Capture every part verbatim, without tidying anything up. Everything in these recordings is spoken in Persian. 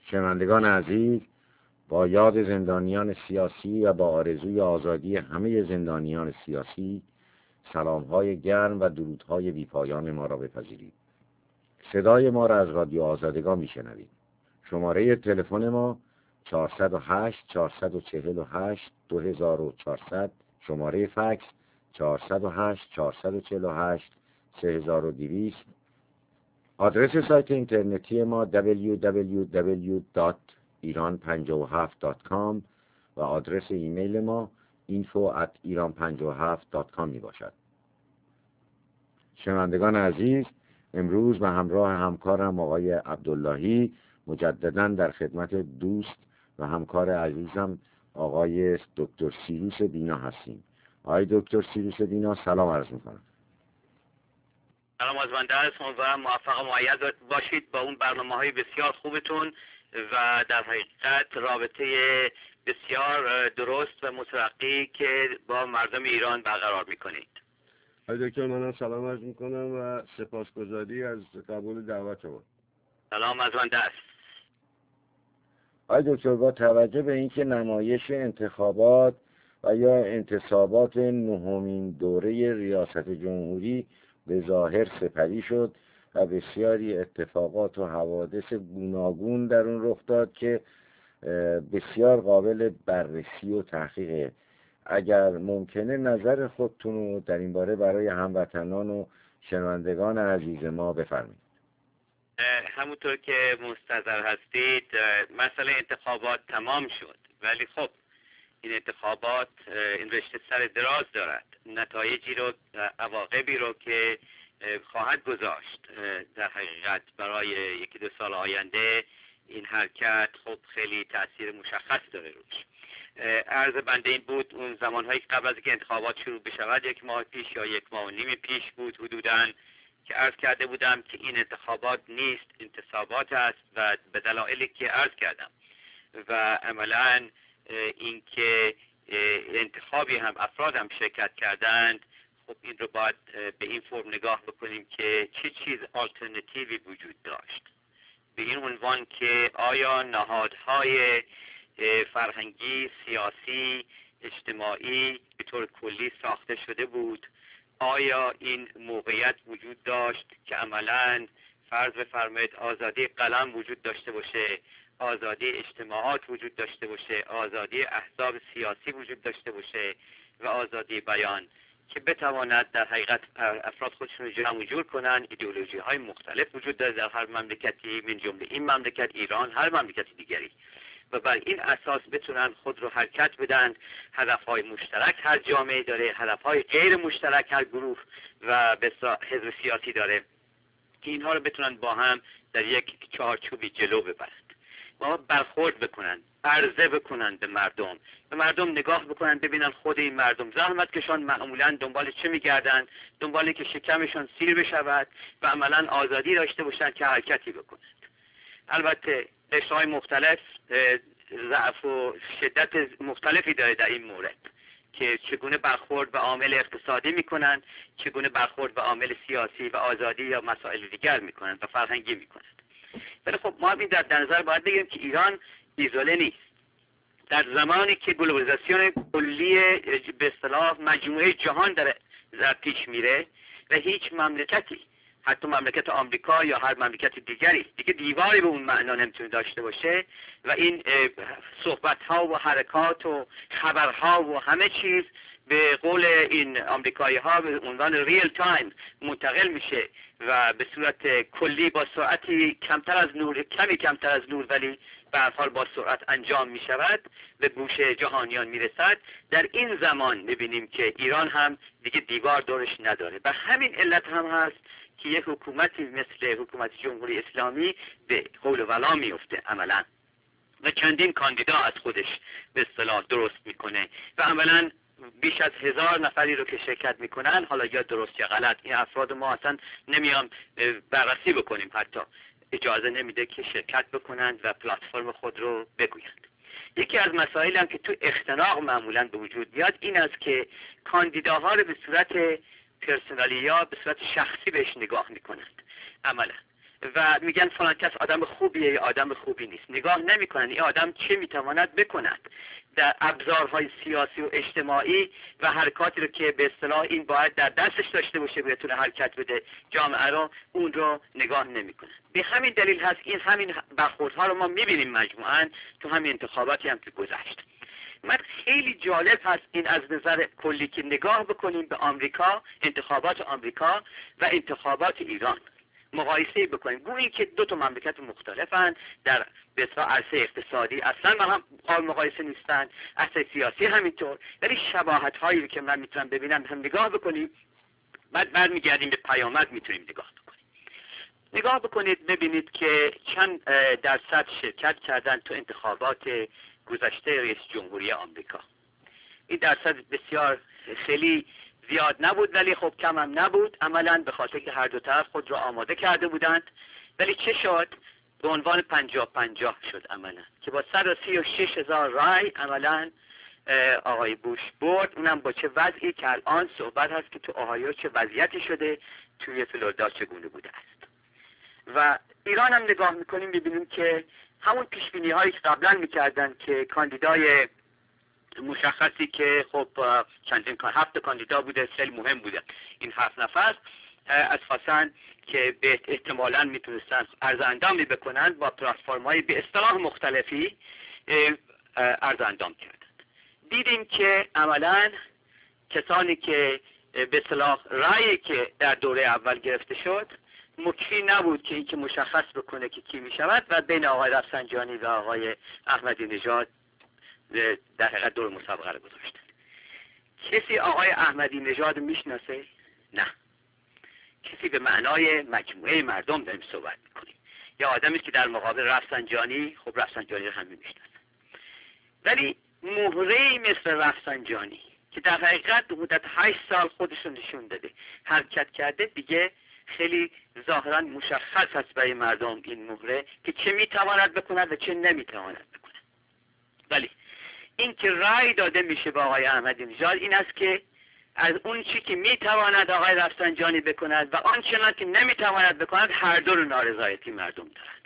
شنوندگان عزیز، با یاد زندانیان سیاسی و با آرزوی آزادی همه زندانیان سیاسی، سلام‌های گرم و درودهای بی‌پایان ما را بپذیرید. صدای ما را از رادیو آزادگان میشنوید. شماره تلفن ما چهارصد و هشت چهارصد و چهل و هشت دو هزار و چهارصد، شماره فکس چهارصد و هشت چهارصد و چهل و هشت سه هزار و دویست. آدرس سایت اینترنتی ما دبلیو دبلیو دبلیو دات ایران پنجاه و هفت دات کام و آدرس ایمیل ما اینفو ات ایران پنجاه و هفت دات کام می باشد. شنوندگان عزیز، امروز به همراه همکارم آقای عبداللهی مجدداً در خدمت دوست و همکار عزیزم آقای دکتر سیروس دینا هستیم. آقای دکتر سیروس دینا، سلام عرض می‌کنم. سلام از بنده است. امیدوارم موفق و مؤید باشید با اون برنامه‌های بسیار خوبتون و در حقیقت رابطه بسیار درست و مترقی که با مردم ایران برقرار می‌کنید. آقای دکتر، منم سلام عرض می‌کنم و سپاسگزاری از قبول دعوت ما. سلام از بنده است. آقای دکتر، با توجه به اینکه نمایش انتخابات و یا انتصابات نهمین دوره ریاست جمهوری به ظاهر سپری شد و بسیاری اتفاقات و حوادث گوناگون در اون رخ داد که بسیار قابل بررسی و تحقیقه. اگر ممکنه نظر خودتون رو در این باره برای هموطنان و شنوندگان عزیز ما بفرمایید. همونطور که مستحضر هستید، مسئله انتخابات تمام شد، ولی خب این انتخابات این رشته سر دراز دارد، نتایجی رو، عواقبی رو که خواهد گذاشت در حقیقت برای یکی دو سال آینده این حرکت خب خیلی تأثیر مشخص داره روش. عرض بنده این بود اون زمانهایی قبل از که انتخابات شروع بشود، یک ماه پیش یا یک ماه و نیم پیش بود حدوداً، که عرض کرده بودم که این انتخابات نیست، انتصابات است و به دلایلی که عرض کردم و عملاً این که انتخابی هم افراد هم شرکت کردند، خب این رو باید به این فرم نگاه بکنیم که چه چیز آلترناتیوی وجود داشت، به این عنوان که آیا نهادهای فرهنگی، سیاسی، اجتماعی به طور کلی ساخته شده بود؟ آیا این موقعیت وجود داشت که عملاً فرض بفرمایید آزادی قلم وجود داشته باشه، آزادی اجتماعات وجود داشته باشه، آزادی احزاب سیاسی وجود داشته باشه و آزادی بیان، که بتواند در حقیقت افراد خودشون رو جمع و جور کنن؟ ایدئولوژی های مختلف وجود داره در هر مملکتی، من جمله این مملکت ایران، هر مملکت دیگری، و بر این اساس بتونن خود رو حرکت بدن. هدفهای مشترک هر جامعه داره، هدفهای غیر مشترک هر گروه و حزب سیاسی داره، که اینها رو بتونن با هم در یک چارچوبی جلو ببرند و برخورد بکنن، عرضه بکنن به مردم، به مردم نگاه بکنن، ببینن خود این مردم زحمت کشان معمولا دنبال چه میگردن؟ دنبالی که شکمشان سیر بشود و عملا آزادی داشته باشن که حرکتی بکنند. البته قشرهای مختلف ضعف و شدت مختلفی داره در این مورد که چگونه برخورد به عامل اقتصادی میکنن، چگونه برخورد به عامل سیاسی و آزادی یا مسائل دیگر میکنن و فرهنگی میکنن. ولی خب ما همین در نظر باید بگیریم که ایران ایزوله نیست. در زمانی که گلوبالیزاسیون کلی به اصطلاح مجموعه جهان در در پیش میره و هیچ مملکتی، حتی مملکت آمریکا یا هر مملکت دیگری، دیگه دیواری به اون معنا نمیتونه داشته باشه و این صحبت ها و حرکات و خبرها و همه چیز به قول این آمریکایی ها به عنوان ریل تایم منتقل میشه و به صورت کلی با سرعتی کمتر از نور، کمی کمتر از نور، ولی به هر حال با سرعت انجام می شود، به گوش جهانیان می رسد. در این زمان می‌بینیم که ایران هم دیگه دیوار دورش نداره. به همین علت هم هست که یک حکومتی مثل حکومت جمهوری اسلامی به قول ولا میفته عملا و چندین کاندیدا از خودش به اصطلاح درست میکنه و عملا بیش از هزار نفری رو که شرکت میکنن، حالا یا درست یا غلط، این افراد ما اصلا نمیام بررسی بکنیم، حتی اجازه نمیده که شرکت بکنند و پلتفرم خود رو بگویند. یکی از مسائل هم که تو اختناق معمولا به وجود میاد این است که کاندیداها رو به صورت پرسونالی یا به صورت شخصی بهش نگاه میکنند عملا و میگن فلان کس آدم خوبیه یا آدم خوبی نیست. نگاه نمیکنن این آدم چه میتواند بکند در ابزارهای سیاسی و اجتماعی و حرکاتی رو که به اصطلاح این باید در دستش داشته باشه بتونه حرکت بده جامعه رو، اون رو نگاه نمیکنن. به همین دلیل هست این همین برخوردها رو ما میبینیم مجموعاً تو همین انتخاباتی هم که گذشت. من خیلی جالب هست این از نظر کلی که نگاه بکنیم به آمریکا، انتخابات آمریکا و انتخابات ایران مقایسه بکنیم. گویا که دو تا مملکت مختلفن در به اصطلاح عرصه اقتصادی اصلا با هم قابل مقایسه نیستن، عرصه سیاسی همینطور، ولی شباهت هایی که من میتونم ببینم هم نگاه بکنیم، بعد برمیگردیم به پیامد میتونیم نگاه بکنیم. نگاه بکنید ببینید که چند درصد شرکت کردن تو انتخابات گذشته رئیس جمهوری آمریکا. این درصد بسیار خیلی زیاد نبود ولی خب کم هم نبود، عملاً به خاطر که هر دو طرف خود را آماده کرده بودند. ولی چه شد؟ به عنوان پنجاه پنجاه شد عملاً که با صد و سی و شش هزار رای عملاً آقای بوش برد. اونم با چه وضعی که الان صحبت هست که تو اوهایو چه وضعیتی شده، توی فلوریدا چگونه بوده است. و ایران هم نگاه میکنیم ببینیم که همون پیشبینی هایی که قبلا میکردن که کاندیدای مشخصی که خب چندین هفت کاندیدا بوده، خیلی مهم بوده این هفت نفر، از خواستن که به احتمالاً میتونستن عرض اندامی بکنن با پلتفرم های به اصطلاح مختلفی عرض اندام کردن. دیدیم که عملاً کسانی که به اصطلاح رأیی که در دوره اول گرفته شد مکفی نبود که اینکه مشخص بکنه که کی می شود و بین آقای رفسنجانی و آقای احمدی نژاد در حقیقت دور مسابقه رو گذاشتن. کسی آقای احمدی نژاد میشناسه؟ نه. کسی به معنای مجموعه مردم داریم صحبت میکنیم. یا آدمی که در مقابل رفسنجانی، خب رفسنجانی رو همه میشناسن. ولی مهره‌ای مثل رفسنجانی که در حقیقت مدت هشت سال خودشون نشون داده حرکت کرده، دیگه خیلی ظاهرا مشخص است برای مردم این مهره که چه میتواند بکند و چه نمیتواند بکند. ولی این که رأی داده میشه به آقای احمدی نژاد این است که از اون چی که میتواند آقای رفسنجانی بکند و آنچنان که نمیتواند بکند هر دو رو نارضایتی مردم دارند.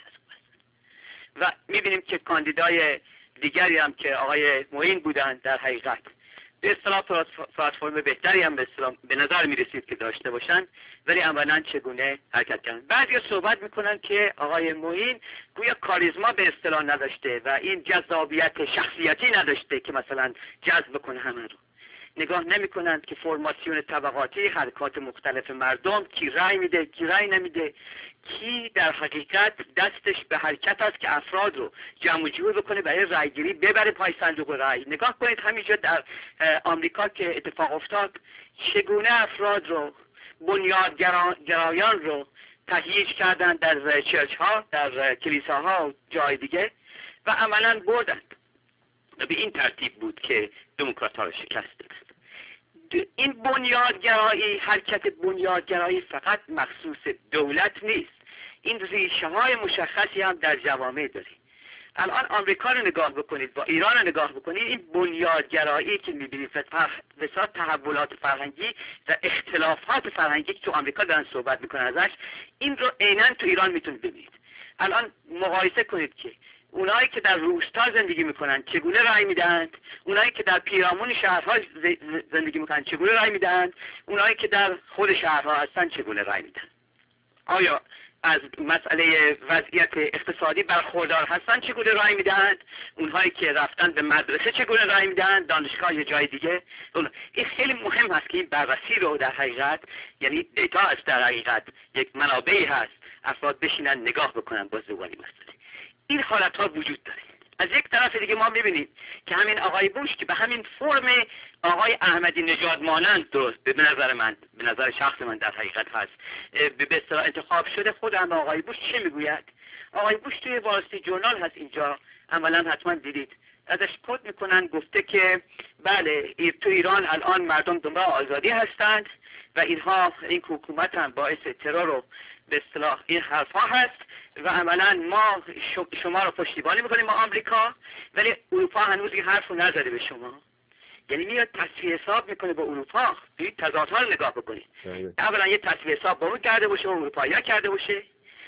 و میبینیم که کاندیدای دیگری هم که آقای معین بودند در حقیقت به اصطلاح پلتفرم بهتری هم به اصطلاح به نظر می رسید که داشته باشن، ولی عملاً چگونه حرکت کردن. بعضی صحبت میکنن که آقای معین گویا کاریزما به اصطلاح نداشته و این جذابیت شخصیتی نداشته که مثلا جذب کنه همه رو. نگاه نمی کنند که فرماسیون طبقاتی، حرکات مختلف مردم، کی رأی میده کی رأی نمیده، کی در حقیقت دستش به حرکت است که افراد رو جمع جور بکنه برای رأیگیری ببره پای صندوق رأی. نگاه کنید همینجا در آمریکا که اتفاق افتاد چگونه افراد رو، بنیادگرایان رو تهییج کردن در چرچ ها، در کلیساها و جای دیگه و عملاً بردند. و به این ترتیب بود که دموکرات ها رو شکست دادند. این بنیادگرایی، حرکت بنیادگرایی فقط مخصوص دولت نیست، این ریشه های مشخصی هم در جوامع داره. الان آمریکا رو نگاه بکنید، با ایران رو نگاه بکنید، این بنیادگرایی که میبینید وسط تحولات فرهنگی و اختلافات فرهنگی که تو آمریکا دارن صحبت میکنن ازش، این رو عیناً تو ایران میتونید ببینید. الان مقایسه کنید که اونایی که در روستا زندگی میکنن چگونه رأی میدهند، اونایی که در پیرامون شهرها زندگی میکنن چگونه رأی میدهند، اونایی که در خود شهرها هستن چگونه رأی میدن. آیا از مسئله وضعیت اقتصادی برخوردار هستن چگونه رأی میدهند، اونهایی که رفتن به مدرسه چگونه رأی میدهند، دانشگاه یا جای دیگه. این خیلی مهم هست که این بررسی رو در حقیقت، یعنی دیتا است در حقیقت، یک منابعی هست افراد بشینن نگاه بکنن با زبانی مسئله. این حالت ها وجود داره. از یک طرف دیگه ما میبینیم که همین آقای بوش که به همین فرم آقای احمدی نژاد مانند درست به نظر من، به نظر شخص من در حقیقت هست، به اصطلاح انتخاب شده. خود هم آقای بوش چه میگوید؟ آقای بوش توی وارسی جورنال هست اینجا، عملا حتما دیدید، ازش کد میکنن، گفته که بله تو ایران الان مردم دنبال آزادی هستند و اینها، این حکومت هم باعث ترور و به اصطلاح این حرف ها هست و عملا ما شما رو پشتیبانی میکنیم ما آمریکا، ولی اروپا هنوز این حرف رو نزده به شما. یعنی میاد تصفیه حساب میکنه با اروپا. این تضادها رو نگاه بکنید. اولا یه تصفیه حساب با اون کرده باشه و اروپا یا کرده باشه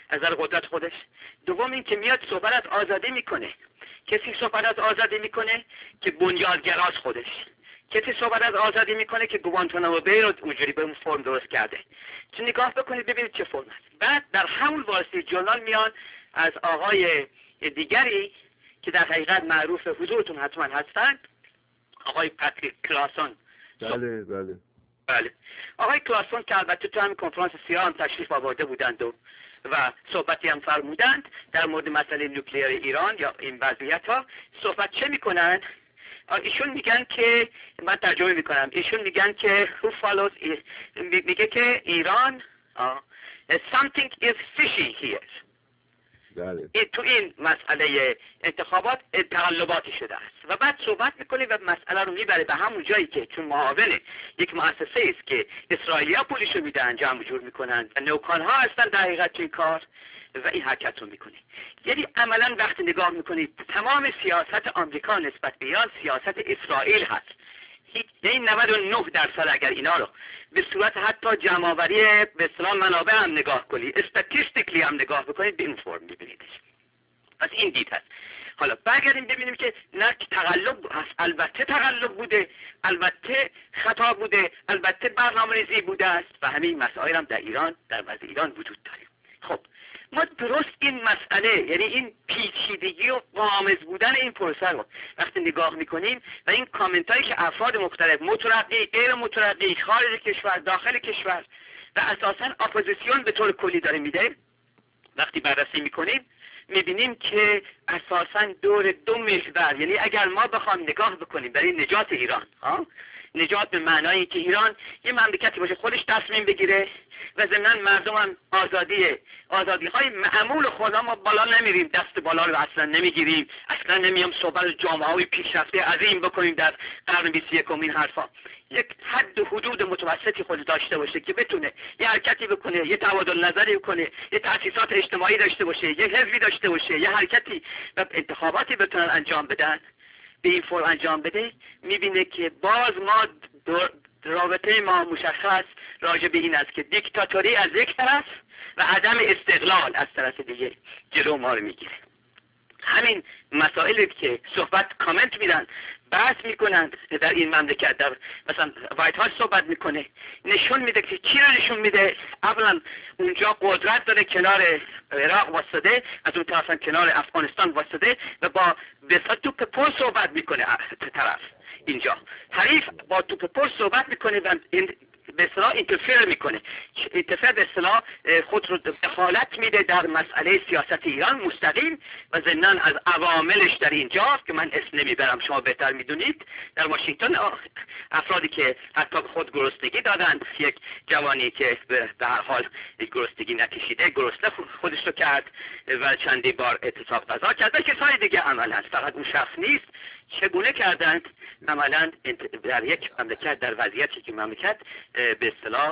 از نظر قدرت خودش. دوم این که میاد صحبت از آزادی میکنه. کسی صحبت از آزادی میکنه که بنیادگراست خودش. کسی صحبت از آزادی میکنه که گوانتانامو بی رو اونجوری به اون فرم درست کرده. چون نگاه بکنید ببینید چه فرم است. بعد در همون واسطه جورنال میان از آقای دیگری که در حقیقت معروف حضورتون حتما هستند، آقای پاتریک کلاسون. بله بله بله آقای کلاسون که البته تو همین کنفرانس سیاه هم تشریف آورده بودند و و صحبتی هم فرمودند در مورد مسئله نوکلیر ایران یا این وضعیت ها. صحبت چه میکنند؟ ایشون میگن که من ترجمه میکنم، ایشون میگن که who follows میگه که ایران something is fishy here. بله. این تو این مسئله انتخابات تقلباتی شده است و بعد صحبت میکنه و مسئله رو میبره به همون جایی که چون معاون یک مؤسسه است که اسرائیلیا پولشو میدن جمع جور میکنن و نوکانها هستن در حقیقت توی کار و این حرکت رو میکنه. یعنی عملا وقتی نگاه میکنید تمام سیاست آمریکا نسبت به ایران سیاست اسرائیل هست. یعنی نود و نه درصد اگر اینا رو به صورت حتی جمع‌آوری به اصطلاح منابع هم نگاه کنید، استاتستیکلی هم نگاه بکنید، به این فرم می‌بینیدش. پس این دید هست. حالا برگردیم ببینیم که نه تقلب هست، البته تقلب بوده، البته خطا بوده، البته برنامه‌ریزی بوده است و همین مسائل هم در ایران در وضع ایران وجود داره. خب ما درست این مسئله یعنی این پیچیدگی و غامض بودن این پروسه رو وقتی نگاه میکنیم و این کامنت هایی که افراد مختلف مترقی، غیر مترقی، خارج کشور، داخل کشور و اساساً اپوزیسیون به طور کلی داره میده، وقتی بررسی میکنیم میبینیم که اساساً دور دو محور، یعنی اگر ما بخوام نگاه بکنیم برای نجات ایران، ها نجات به معنایی که ایران یه مملکتی باشه خودش تصمیم بگیره و ضمناً مردم هم آزادیه آزادی های معمول خدا، ما بالا نمیریم، دست بالا رو اصلا نمیگیریم، اصلا نمیم صحبت جامعه های پیشرفته عظیم بکنیم در قرن بیست و یکم این حرفا. یک حد و حدود متوسطی خود داشته باشه که بتونه یه حرکتی بکنه، یه تبادل نظری بکنه، یه تأسیسات اجتماعی داشته باشه، یه حزبی داشته باشه، یه حرکتی و انتخاباتی بتونن انجام بدن، به این فرم انجام بده، میبینه که باز ما رابطه ما مشخص راجع به این است که دیکتاتوری از یک طرف و عدم استقلال از طرف دیگه جلو ما رو میگیره. همین مسائلی که صحبت کامنت میدن، بحث میکنند در این مملکت، در مثلا وایت هاوس صحبت میکنه، نشون میده که چی رو نشون میده؟ اولا اونجا قدرت داره، کنار عراق واسطه، از اون طرف کنار افغانستان واسطه و با بساط توپ پر صحبت میکنه. طرف اینجا حریف با توپ پر صحبت میکنه و به اصطلاح اینترفیر میکنه، اینترفیر به اصطلاح خود رو دخالت میده در مسئله سیاست ایران مستقیم و ضمناً از عواملش در اینجا که من اسم نمیبرم، شما بهتر میدونید. در واشنگتن افرادی که حتی خود گرسنگی دادن، یک جوانی که به هر حال گرسنگی نکشیده گرسنه خودش رو کرد و چندی بار اعتصاب غذا کرد و کسای دیگه عملا، فقط اون شخص نیست، چگونه کردند عملا در یک مملکت در وضعیتی که مملکت به اصطلاح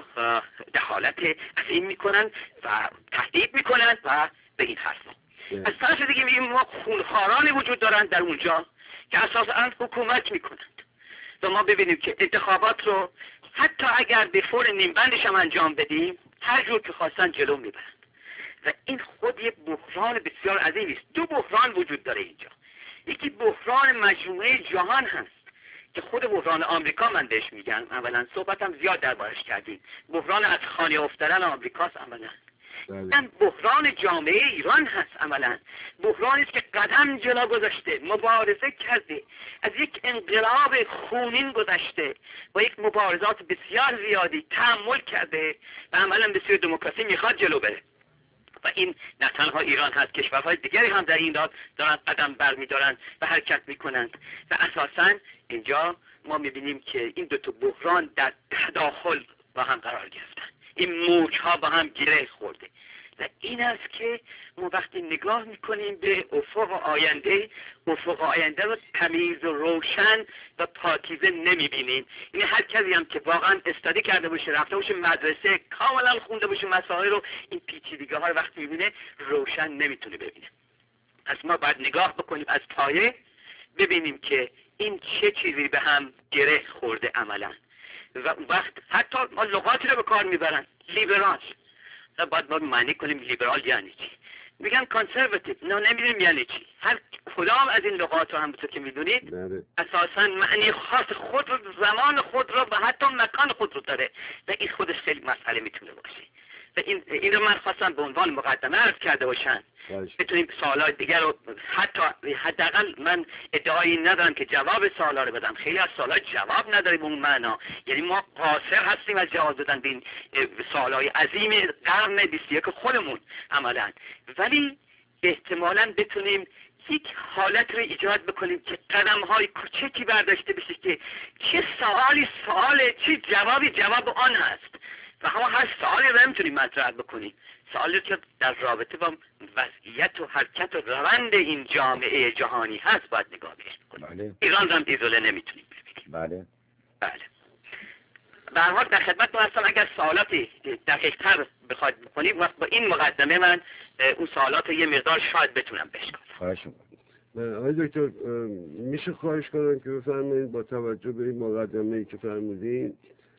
دخالت عظیم میکنن و تهدید میکنن و به این حرفا. از طرف دیگه میگیم ما خونخوارانی وجود دارند در اونجا که اساساً حکومت میکنند و ما ببینیم که انتخابات رو حتی اگر به فور نیمبندش هم انجام بدیم هر جور که خواستن جلو میبرند و این خود یک بحران بسیار عظیمی است. دو بحران وجود داره اینجا. یکی بحران مجموعه جهان هست که خود بحران آمریکا من بهش میگم، اولا صحبتم زیاد دربارش کردیم، بحران از خانه افتادن آمریکاست عملا. این بحران جامعه ایران هست عملا، بحرانی است که قدم جلو گذاشته، مبارزه کرده، از یک انقلاب خونین گذشته با یک مبارزات بسیار زیادی تحمل کرده و عملا به سوی دموکراسی میخواد جلو بره. و این نه تنها ایران هست، کشورهای دیگری هم در این داد دارن قدم برمیدارن و حرکت میکنند و اساساً اینجا ما میبینیم که این دو تا بحران در تداخل با هم قرار گرفتن، این موجها با هم گره خورده و این است که ما وقتی نگاه میکنیم به افق آینده، افق آینده رو تمیز و روشن و پاکیزه نمیبینیم. این هر کسی هم که واقعا استادی کرده باشه، رفته باشه مدرسه، کاملا خونده باشه مسائل رو، این پیچیدگی ها رو وقتی میبینه روشن نمیتونه ببینه. پس ما باید نگاه بکنیم از پایه، ببینیم که این چه چیزی به هم گره خورده عملا. و وقت حتی ما لغاتی رو به کار میبرن، لیبرال باید ما معنی کنیم لیبرال یعنی چی. میگن کانسرواتیو، نه نمیدونیم یعنی چی. هر کدام از این لغات رو همونطور که میدونید اساسا معنی خاص خود رو، زمان خود رو و حتی مکان خود رو داره و این خودش خیلی مسئله میتونه باشه. و این این رو من خواستم به عنوان مقدمه عرض کرده باشن، بتونیم سوالات دیگر رو، حتی حداقل من ادعایی ندارم که جواب سوالا رو بدم، خیلی از سوالا جواب نداریم اون معنا، یعنی ما قاصر هستیم از جواب دادن به این سوالای عظیم قرن بیست و یک خودمون عملا، ولی احتمالاً بتونیم یک حالت رو ایجاد بکنیم که قدم های کوچکی برداشته بشه که چه سوالی سوال، چه جوابی جواب آن هست و همه هر سوالی رو نمیتونیم مطرح بکنیم، سوالی که در رابطه با وضعیت و حرکت و روند این جامعه جهانی هست باید نگاه بهش بکنیم. بله. ایران رو هم ایزوله نمیتونیم ببینیم. بله. بله. به هر حال در خدمت ما هستم، اگر سوالاتی دقیق تر بخواید بکنیم وقت با این مقدمه من اون سوالات یه مقدار شاید بتونم بشکافم. خواهش می‌کنم. آقای دکتر میشه خواهش کنم که بفرمایید با توجه به این مقدمه‌ای که فرمودین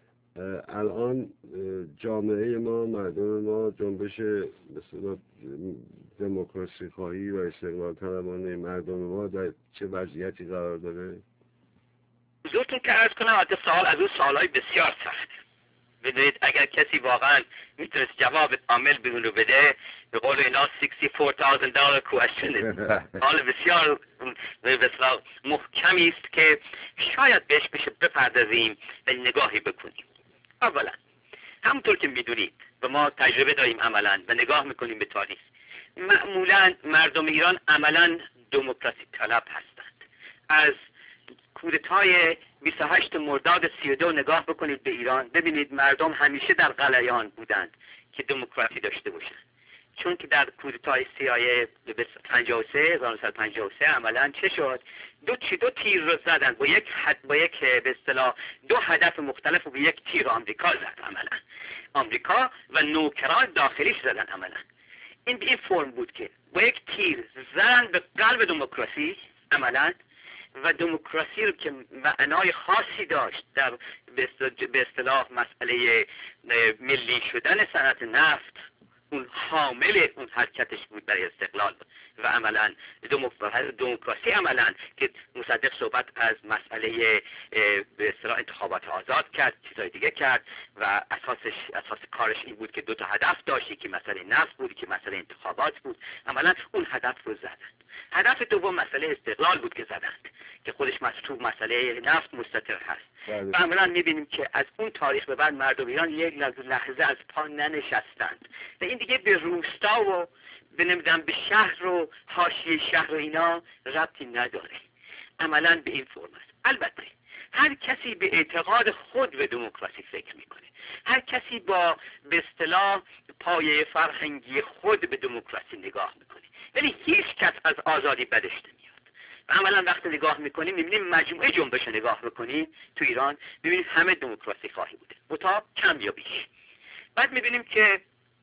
الان جامعه ما، مردم ما جنبش مثلا دموکراسی خواهی و استقلال طلبانه مردم ما در چه وضعیتی قرار داره؟ حضورتون که عرض کنم حتی سوال از اون سوالای بسیار سخت. بدونید اگر کسی واقعا میتونست جواب کامل بدون رو بده، به قول اینا شصت و چهار هزار دلار کوشن، حال بسیار بسیار محکمی است که شاید بهش بشه بپردازیم و نگاهی بکنیم. اولا همونطور که میدونید و ما تجربه داریم عملا و نگاه میکنیم به تاریخ، معمولا مردم ایران عملا دموکراسی طلب هستند. از کودتای بیست و هشت مرداد سی و دو نگاه بکنید به ایران، ببینید مردم همیشه در غلیان بودند که دموکراسی داشته باشند، چون که در کودتای سیای پنجاه و سه هزار و نهصد و پنجاه و سه عملا چه شد؟ دو چی دو تیر رو زدن با یک حد با یک به اصطلاح دو هدف مختلف و به یک تیر آمریکا زد عملا. آمریکا و نوکران داخلیش زدن عملا. این به این فرم بود که با یک تیر زدن به قلب دموکراسی عملا، و دموکراسی رو که معنای خاصی داشت در به اصطلاح مسئله ملی شدن صنعت نفت، اون حامل اون حرکتش بود برای استقلال و عملا دموکراسی عملا که مصدق صحبت از مسئله به اصطلاح انتخابات آزاد کرد، چیزای دیگه کرد و اساسش اساس کارش این بود که دو تا هدف داشتی که مسئله نفت بود که مسئله انتخابات بود، عملا اون هدف رو زدند. هدف دوم مسئله استقلال بود که زدند که خودش مطلوب مسئله نفت مستتر هست. و عملا میبینیم که از اون تاریخ به بعد مردم ایران یک لحظه از پا ننشستند و این دیگه به روستا و به نمیدونم به شهر و حاشیه شهر و اینا ربطی نداره، عملا به این فرم است. البته هر کسی به اعتقاد خود به دموکراسی فکر میکنه، هر کسی با به اصطلاح پایه فرهنگی خود به دموکراسی نگاه میکنه، ولی هیچ کس از آزادی بدش نمیاد. و عملا وقتی نگاه میکنیم میبینیم مجموعه جنبش نگاه بکنیم تو ایران میبینیم همه دموکراسی خواهی بوده، متا کم یا بیش. بعد میبینیم که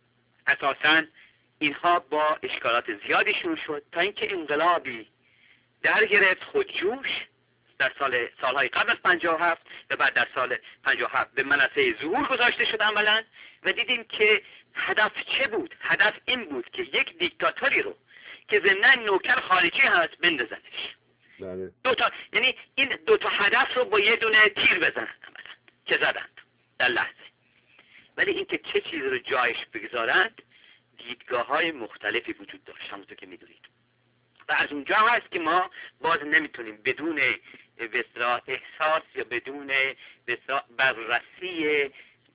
اساساً اینها با اشکالات زیادی شروع شد تا اینکه انقلابی در گرفت خودجوش در سال سالهای قبل از پنجاه و هفت و بعد در سال پنجاه و هفت به منصه ظهور گذاشته شد عملا و دیدیم که هدف چه بود؟ هدف این بود که یک دیکتاتوری رو که ضمناً نوکر خارجی هست بندازنش. بله. دو تا، یعنی این دو تا هدف رو با یه دونه تیر بزنن عملا که زدند در لحظه. ولی اینکه چه چیز رو جایش بگذارند دیدگاه های مختلفی وجود داشت همونطور که میدونید و از اونجا هست که ما باز نمیتونیم بدون به اصطلاح احساس یا بدون به اصطلاح بررسی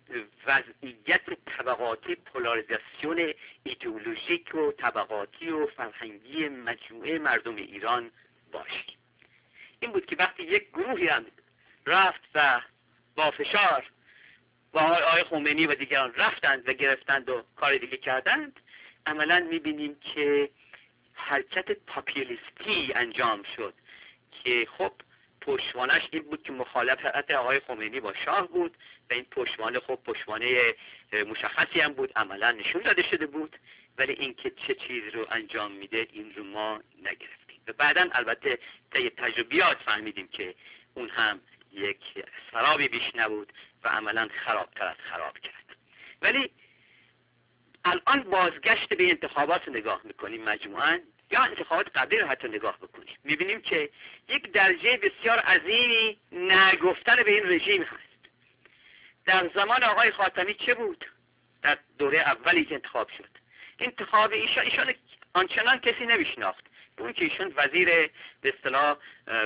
وضعیت طبقاتی، پولاریزاسیون ایدئولوژیک و طبقاتی و فرهنگی مجموعه مردم ایران باشیم. این بود که وقتی یک گروهی هم رفت و با فشار و آقای خمینی و دیگران رفتند و گرفتند و کار دیگه کردند، عملا میبینیم که حرکت پاپولیستی انجام شد که خب پشتوانش این بود که مخالفت آقای خمینی با شاه بود و این پشتوانه خب پشتوانه مشخصی هم بود، عملا نشون داده شده بود، ولی اینکه چه چیز رو انجام میده این رو ما نگرفتیم و بعدا البته طی تجربیات فهمیدیم که اون هم یک سرابی بیش نبود و عملا خرابتر از خراب کرد. ولی الان بازگشت به انتخابات نگاه میکنیم مجموعاً یا انتخابات قبلی رو حتی نگاه بکنیم، میبینیم که یک درجه بسیار عظیمی نگفتن به این رژیم هست. در زمان آقای خاتمی چه بود؟ در دوره اولی که انتخاب شد، انتخاب ایشان ایشان آنچنان کسی نمیشناخت، اون که ایشان وزیر به اصطلاح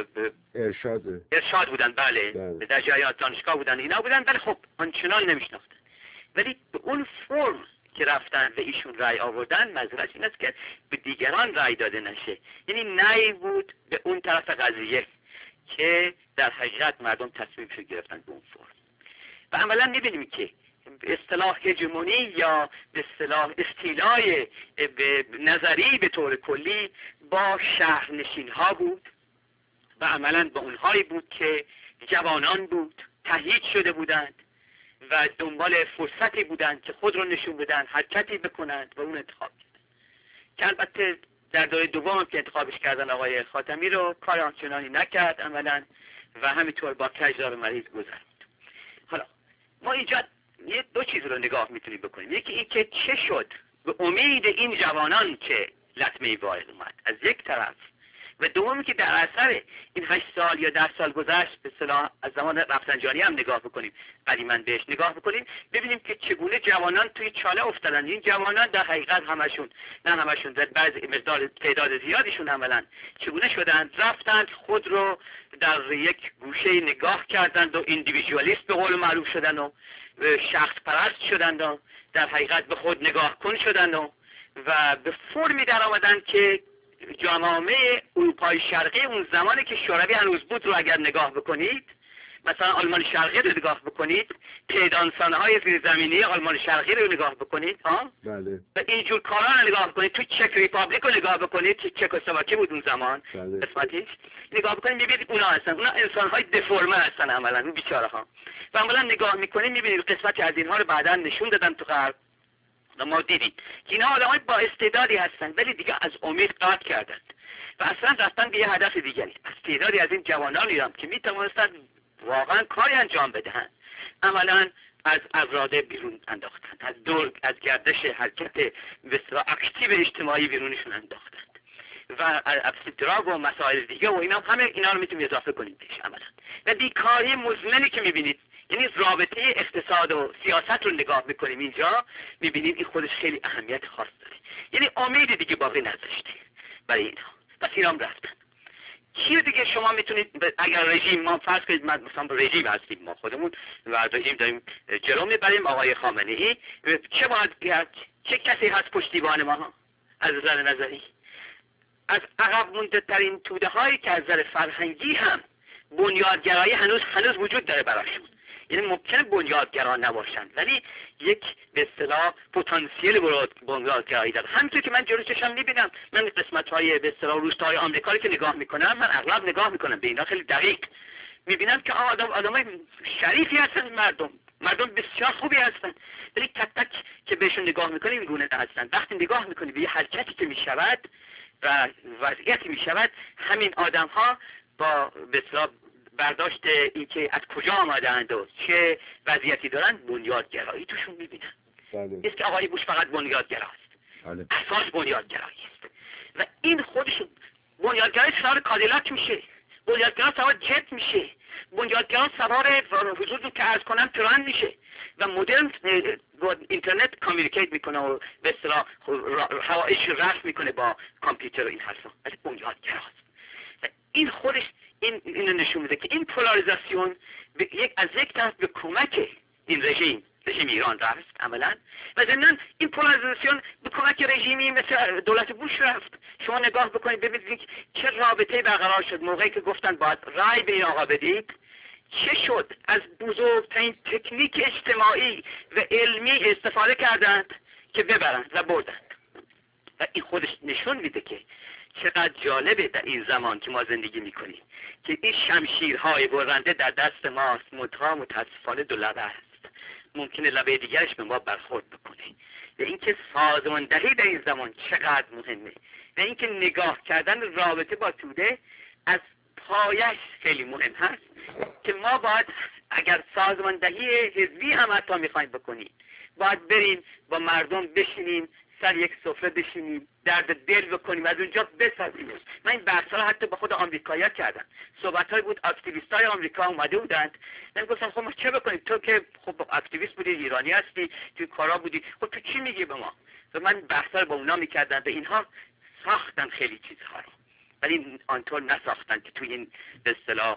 ارشاد ارشاد بودن، بله, بله. در جریان دانشگاه بودن، اینا بودن، ولی خب آنچنان نمیشناختن. ولی به اون فرم که رفتن و ایشون رأی آوردن، منظورش این است که به دیگران رأی داده نشه، یعنی نهی بود به اون طرف قضیه که در حقیقت مردم تصمیمشو گرفتن به اون فرم. و عملا میبینیم که به اصطلاح هژمونی یا به اصطلاح استیلای به نظری به طور کلی با شهرنشین ها بود و عملا با اونهایی بود که جوانان بود، تهیید شده بودند و دنبال فرصتی بودند که خود رو نشون بدن، حرکتی بکنند و اون انتخاب کردن. که البته در دوره دوم که انتخابش کردن آقای خاتمی رو کار آنچنانی نکرد عملا و همینطور با کجدار مریض گذرد. حالا ما اینجا یه دو چیز رو نگاه میتونیم بکنیم. یکی این که چه شد به امید این جوانان که لطمه وارد اومد از یک طرف، و دومی که در اثر این هشت سال یا ده سال گذشت به اصطلاح از زمان رفسنجانی هم نگاه بکنیم، قدیما بهش نگاه بکنیم، ببینیم که چگونه جوانان توی چاله افتادن. این جوانان در حقیقت همشون نه همشون در بعض مقدار تعداد زیادیشون عملاً چگونه شدند، رفتند خود رو در یک گوشه نگاه کردند و ایندیویدوالیست به قول معروف شدن و شخص پرست شدند و در حقیقت به خود نگاه کن شدند و, و به فرمی در آمدن که جامعه اروپای شرقی اون زمانی که شوروی هنوز بود رو اگر نگاه بکنید، مثلا آلمان شرقی رو نگاه بکنید، پیدانسانه های زیرزمینی آلمان شرقی رو نگاه بکنید ها بله. و اینجور کارا رو نگاه بکنید، تو چک ریپابلیک رو نگاه بکنید که چکسلواکی بود اون زمان قسمتیش، نگاه بکنید میبینید اونا هستن، اونا انسان های دفرمه هستن عملا، اون بیچاره ها. و عملا نگاه میکنید میبینید قسمتی از اینها رو بعدا نشون دادن تو غرب و ما دیدیم که اینها آدمای با استعدادی هستن ولی دیگه از امید قطع کردند و اصلا رفتن به یه هدف دیگری. از تعدادی از این جوانان دیدم که میتوانستن واقعا کاری انجام بدهند، عملا از افراده بیرون انداختند، از دور از گردش حرکت به اصطلاح اکتیو اجتماعی بیرونشون انداختند و ابستراگ و مسائل دیگه و اینا همه اینا رو میتونیم اضافه کنیم بهش عملا. و بیکاری مزمنی که میبینید، یعنی رابطه اقتصاد و سیاست رو نگاه میکنیم اینجا میبینیم این خودش خیلی اهمیت خاص داره، یعنی امید دیگه باقی نذاشته برای اینها، پس اینا هم رفتن. چیه دیگه شما میتونید اگر رژیم، ما فرض کنید مثلا رژیم هستیم ما خودمون و رژیم داریم جلو میبریم، آقای خامنه ای چه باید کرد؟ چه کسی هست پشتیبان ما از نظر نظری؟ از عقب مونده ترین توده هایی که از نظر فرهنگی هم بنیادگرایی هنوز هنوز وجود داره براشون، یعنی ممکنه بنیادگران نباشن ولی یک به اصطلاح پتانسیل بنیادگرایی داره. همینطور که من جلوی چشم میبینم، من قسمت‌های به اصطلاح روستاهای آمریکا رو که نگاه میکنم، من اغلب نگاه میکنم به اینا خیلی دقیق، میبینم که آدم آدمای شریفی هستن، مردم مردم بسیار خوبی هستن، ولی تک تک که بهشون نگاه میکنی این گونه هستن. وقتی نگاه میکنی به یه حرکتی که میشود و وضعیتی میشود، همین آدم‌ها با به اصطلاح برداشت اینکه از کجا آمدند و چه وضعیتی دارن، بنیادگرایی توشون میبینن. بله. است که آقای بوش فقط بنیادگراست. بله. اساس بنیادگرایی است و این خودش بنیادگرایی سوار کادیلاک میشه، بنیادگرا سوار جت میشه، بنیادگرا سوار حضور که عرض کنم تران میشه و مدرن با اینترنت کامیونیکیت میکنه و به اصطلاح حوائج رفع میکنه با کامپیوتر و این حرفا، ولی بنیادگراست. و این خودش این اینو نشون میده که این پولاریزاسیون یک از یک طرف به کمک این رژیم رژیم ایران رفت عملا و ضمن این پولاریزاسیون به کمک رژیمی مثل دولت بوش رفت. شما نگاه بکنید ببینید چه رابطه برقرار شد موقعی که گفتن باید رای به این آقا بدید، چه شد؟ از بزرگترین تکنیک اجتماعی و علمی استفاده کردند که ببرند و بردند و این خودش نشون میده که چقدر جالبه در این زمان که ما زندگی میکنیم که این شمشیرهای برنده در دست ماست، منتها متاسفانه دو لبه است، ممکنه لبه دیگرش به ما برخورد بکنه. و اینکه سازماندهی در این زمان چقدر مهمه و اینکه نگاه کردن رابطه با توده از پایش خیلی مهم هست که ما باید اگر سازماندهی حزبی هم حتی میخوایم بکنیم باید بریم با مردم بشینیم، سر یک سفره بشینیم، درد دل بکنیم، از اونجا بسازیم. من این بحثا رو حتی با خود آمریکایی‌ها کردم. صحبت‌های بود، اکتیویست‌های آمریکا اومده بودند. من گفتم خب ما چه بکنیم؟ تو که خب اکتیویست بودی، ایرانی هستی، توی کارا بودی، خب تو چی میگی به ما؟ و من بحثا رو با اونا می‌کردم. به اینها ساختن خیلی چیزها رو، ولی آنطور نساختن که توی این به اصطلاح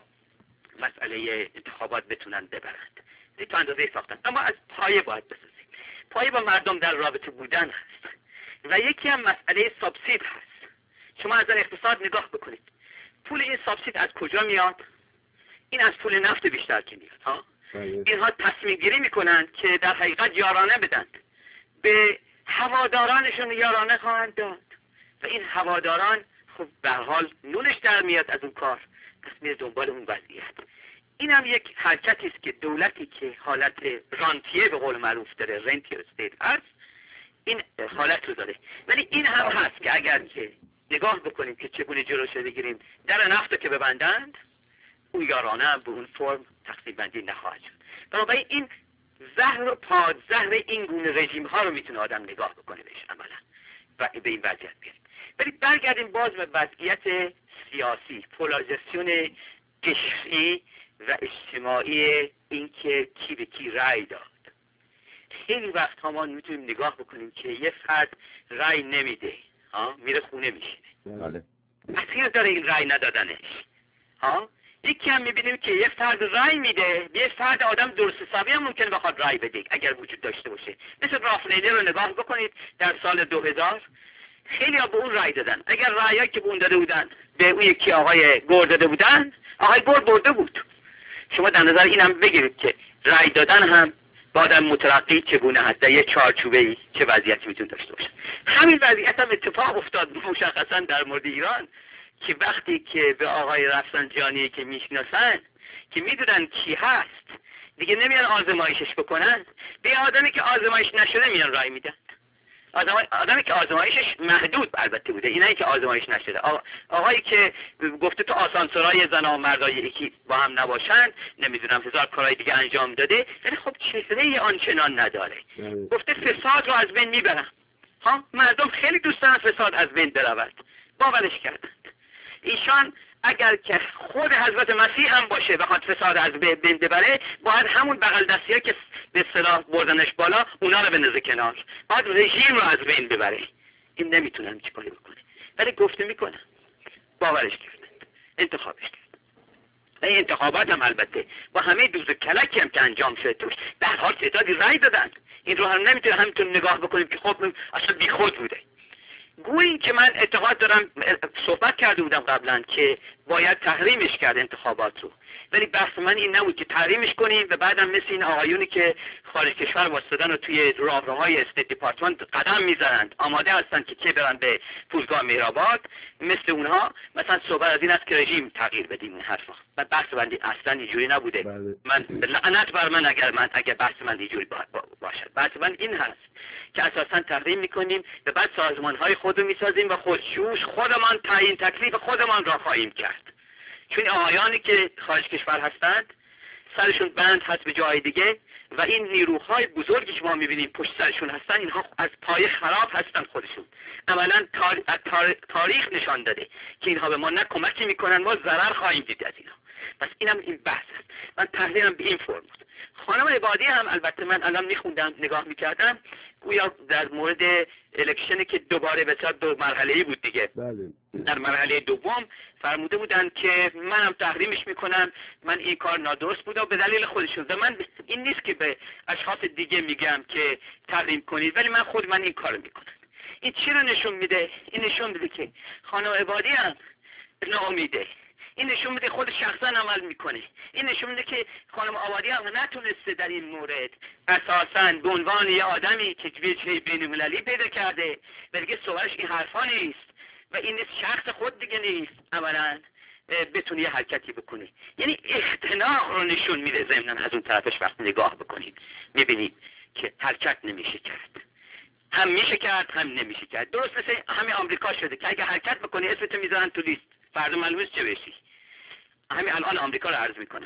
مسئله انتخابات بتونن ببرند. این تو اندازه ساختن. اما از پایه باید بسازیم. پایه با مردم در رابطه بودن هست و یکی هم مسئله سابسید هست. شما از اقتصاد نگاه بکنید، پول این سابسید از کجا میاد؟ این از پول نفت بیشتر که میاد ها. اینها تصمیم گیری میکنند که در حقیقت یارانه بدن، به هوادارانشون یارانه خواهند داد و این هواداران خب به هر حال نونش در میاد از اون کار، پس میره دنبال اون وضعیت. این هم یک حرکتی است که دولتی که حالت رانتیه به قول معروف داره، رنتیر استیت هست، این حالت رو داره. ولی این هم هست که اگر که نگاه بکنیم که چگونه جلوش بگیریم، در نفت که ببندند، اون یارانه به اون فرم تقسیم بندی نخواهد شد. بنابراین این زهر و پادزهر این گونه رژیم ها رو میتونه آدم نگاه بکنه بهش عملا و به این وضعیت بیاریم. ولی برگردیم باز به وضعیت سیاسی، پولارایزیشن قشری و اجتماعی، اینکه کی به کی رأی داد. خیلی وقت ها ما میتونیم نگاه بکنیم که یه فرد رأی نمیده، ها میره خونه میشینه. بله. اصلا داره این رأی ندادنش. ها یکی هم میبینیم که یه فرد رأی میده، یه فرد آدم درست حسابی هم ممکنه بخواد رأی بده اگر وجود داشته باشه. مثل راف نیدر رو نگاه بکنید در سال دو هزار خیلی ها به اون رأی دادن. اگر رأیایی که به اون داده بودن به اون یکی آقای گور داده بودن، آقای گور برده بود. شما در نظر اینم بگیرید که رأی دادن هم با آدم مترقی چگونه هست، در یه چارچوبه‌ای چه وضعیتی میتونه داشته باشه. همین وضعیت هم اتفاق افتاد مشخصا در مورد ایران که وقتی که به آقای رفسنجانی که میشناسن، که میدونن کی هست، دیگه نمیان آزمایشش بکنن، به آدمی که آزمایش نشده میان رأی میدن. آدم آدمی که آزمایشش محدود البته بوده، اینایی که آزمایش نشده. آقا آقایی که گفته تو آسانسورهای زنا و مردای یکی با هم نباشن، نمیدونم هزار کارهای دیگه انجام داده، ولی خب چهره آنچنان نداره. گفته فساد رو از بین میبرم. ها مردم خیلی دوست دارن فساد از بین برود، باورش کردند. ایشان اگر که خود حضرت مسیح هم باشه بخواد فساد از بین ببره، باید همون بغل دستی‌ها که به اصطلاح بردنش بالا اونا رو بندازه کنار، باید رژیم رو از بین ببره. این نمیتونن چیکاری بکنه، ولی گفته میکنن، باورش کردند، انتخابش کرد. این انتخابات هم البته با همه دوز و کلکی هم که انجام شده توش به هر حال تعدادی رأی دادن. این رو هم نمیتونه همینطور نگاه بکنیم که خب اصلا بیخود بوده. گویی که من اعتقاد دارم، صحبت کرده بودم قبلا که باید تحریمش کرد انتخابات رو، ولی بحث من این نبود که تحریمش کنیم و بعدم مثل این آقایونی که خارج کشور واسطدن و توی راهروهای استیت دیپارتمنت قدم میزنند، آماده هستن که چه برن به فرودگاه مهرآباد، مثل اونها مثلا صحبت از این است که رژیم تغییر بدیم. این حرفا من بحث بندی اصلا اینجوری نبوده. بله. من لعنت بر من اگر من اگر بحث من اینجوری باشد. بحث من این هست که اساسا تحریم میکنیم و بعد سازمانهای خود رو میسازیم و خودشوش خودمان تعیین تکلیف خودمان را خواهیم کرد. چون آقایانی که خارج کشور هستند سرشون بند هست به جای دیگه و این نیروهای بزرگی که ما میبینیم پشت سرشون هستن، اینها از پای خراب هستن خودشون. عملا تار... تاریخ نشان داده که اینها به ما نه کمکی میکنن، ما ضرر خواهیم دید از اینها. پس اینم این بحث است. من تحلیلم به این فرم بود. خانم عبادی هم البته من الان میخوندم نگاه میکردم، گویا در مورد الکشنی که دوباره به صورت دو مرحله‌ای بود دیگه، بله. در مرحله دوم فرموده بودن که منم تحریمش میکنم، من این کار نادرست بود و به دلیل خودشون. من این نیست که به اشخاص دیگه میگم که تحریم کنید، ولی من خود من این کارو میکنم. این چی رو نشون میده؟ این نشون میده که خانم عبادی هم ناامیده. این نشون میده خود شخصا عمل میکنه. این نشون میده که خانم آبادی هم نتونسته در این مورد اساساً به عنوان یه آدمی که وجهه بین‌المللی پیدا کرده و دیگه صحبتش این حرفا نیست و این شخص خود دیگه نیست، عملاً بتونه یه حرکتی بکنه. یعنی اختناق رو نشون میده. ضمناً از اون طرفش وقت نگاه بکنید میبینید که حرکت نمیشه کرد، هم میشه کرد هم نمیشه کرد. درست مثل همین آمریکا شده که اگه حرکت بکنی اسمتو میذارن تو لیست، فردا معلومه چه بشی. همین الان آمریکا رو عرض میکنم.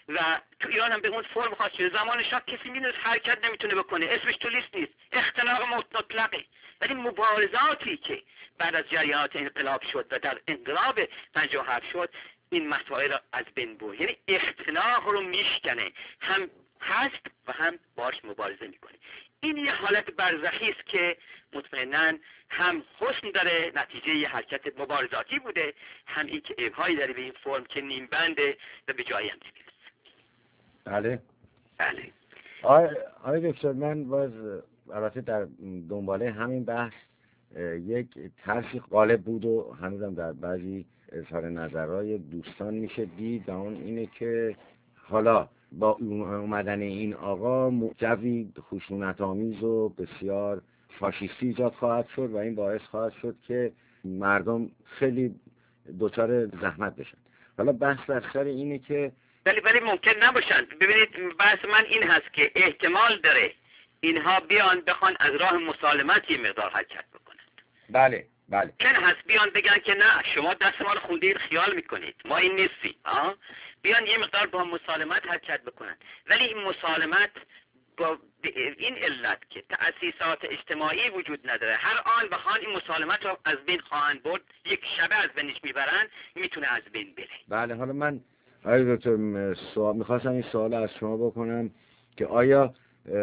و تو ایران هم به اون فرم خاص شده. زمان شاه کسی میدونست حرکت نمیتونه بکنه، اسمش تو لیست نیست، اختناق مطلقه. ولی مبارزاتی که بعد از جریانات انقلاب شد و در انقلاب پنجاه و هفت شد، این مسائل را از بین برد. یعنی اختناق رو میشکنه، هم هست و هم باش مبارزه میکنه. این یه حالت برزخی است که مطمئناً هم حسن داره، نتیجه یه حرکت مبارزاتی بوده، هم این که عیب‌هایی داره به این فرم که نیم بنده و به جایی هم نمیرسه. بله بله. آقای دکتر، من باز البته در دنباله همین بحث یک طرحی غالب بود و هنوزم در بعضی اظهار نظرهای دوستان میشه دید و اون اینه که حالا با اومدن این آقا جوی خشونت‌آمیز و بسیار فاشیستی ایجاد خواهد شد و این باعث خواهد شد که مردم خیلی دچار زحمت بشن. حالا بحث بر سر اینه که ولی ولی ممکن نباشن. ببینید بحث من این هست که احتمال داره اینها بیان بخوان از راه مسالمت یه مقدار حرکت بکنند. بله بله. چون هست بیان بگن که نه شما دست ما رو خوندید خیال میکنید ما این نیستی. آه؟ بیان یه مقدار با مسالمت حرکت بکنن. ولی این مسالمت با این علت که تأسیسات اجتماعی وجود نداره، هر آن بخوان این مسالمت رو از بین خواهند برد، یک شبه از بینش میبرن، میتونه از بین بره. بله. حالا من آیا دکتر سوال میخواستم این سوال از شما بکنم که آیا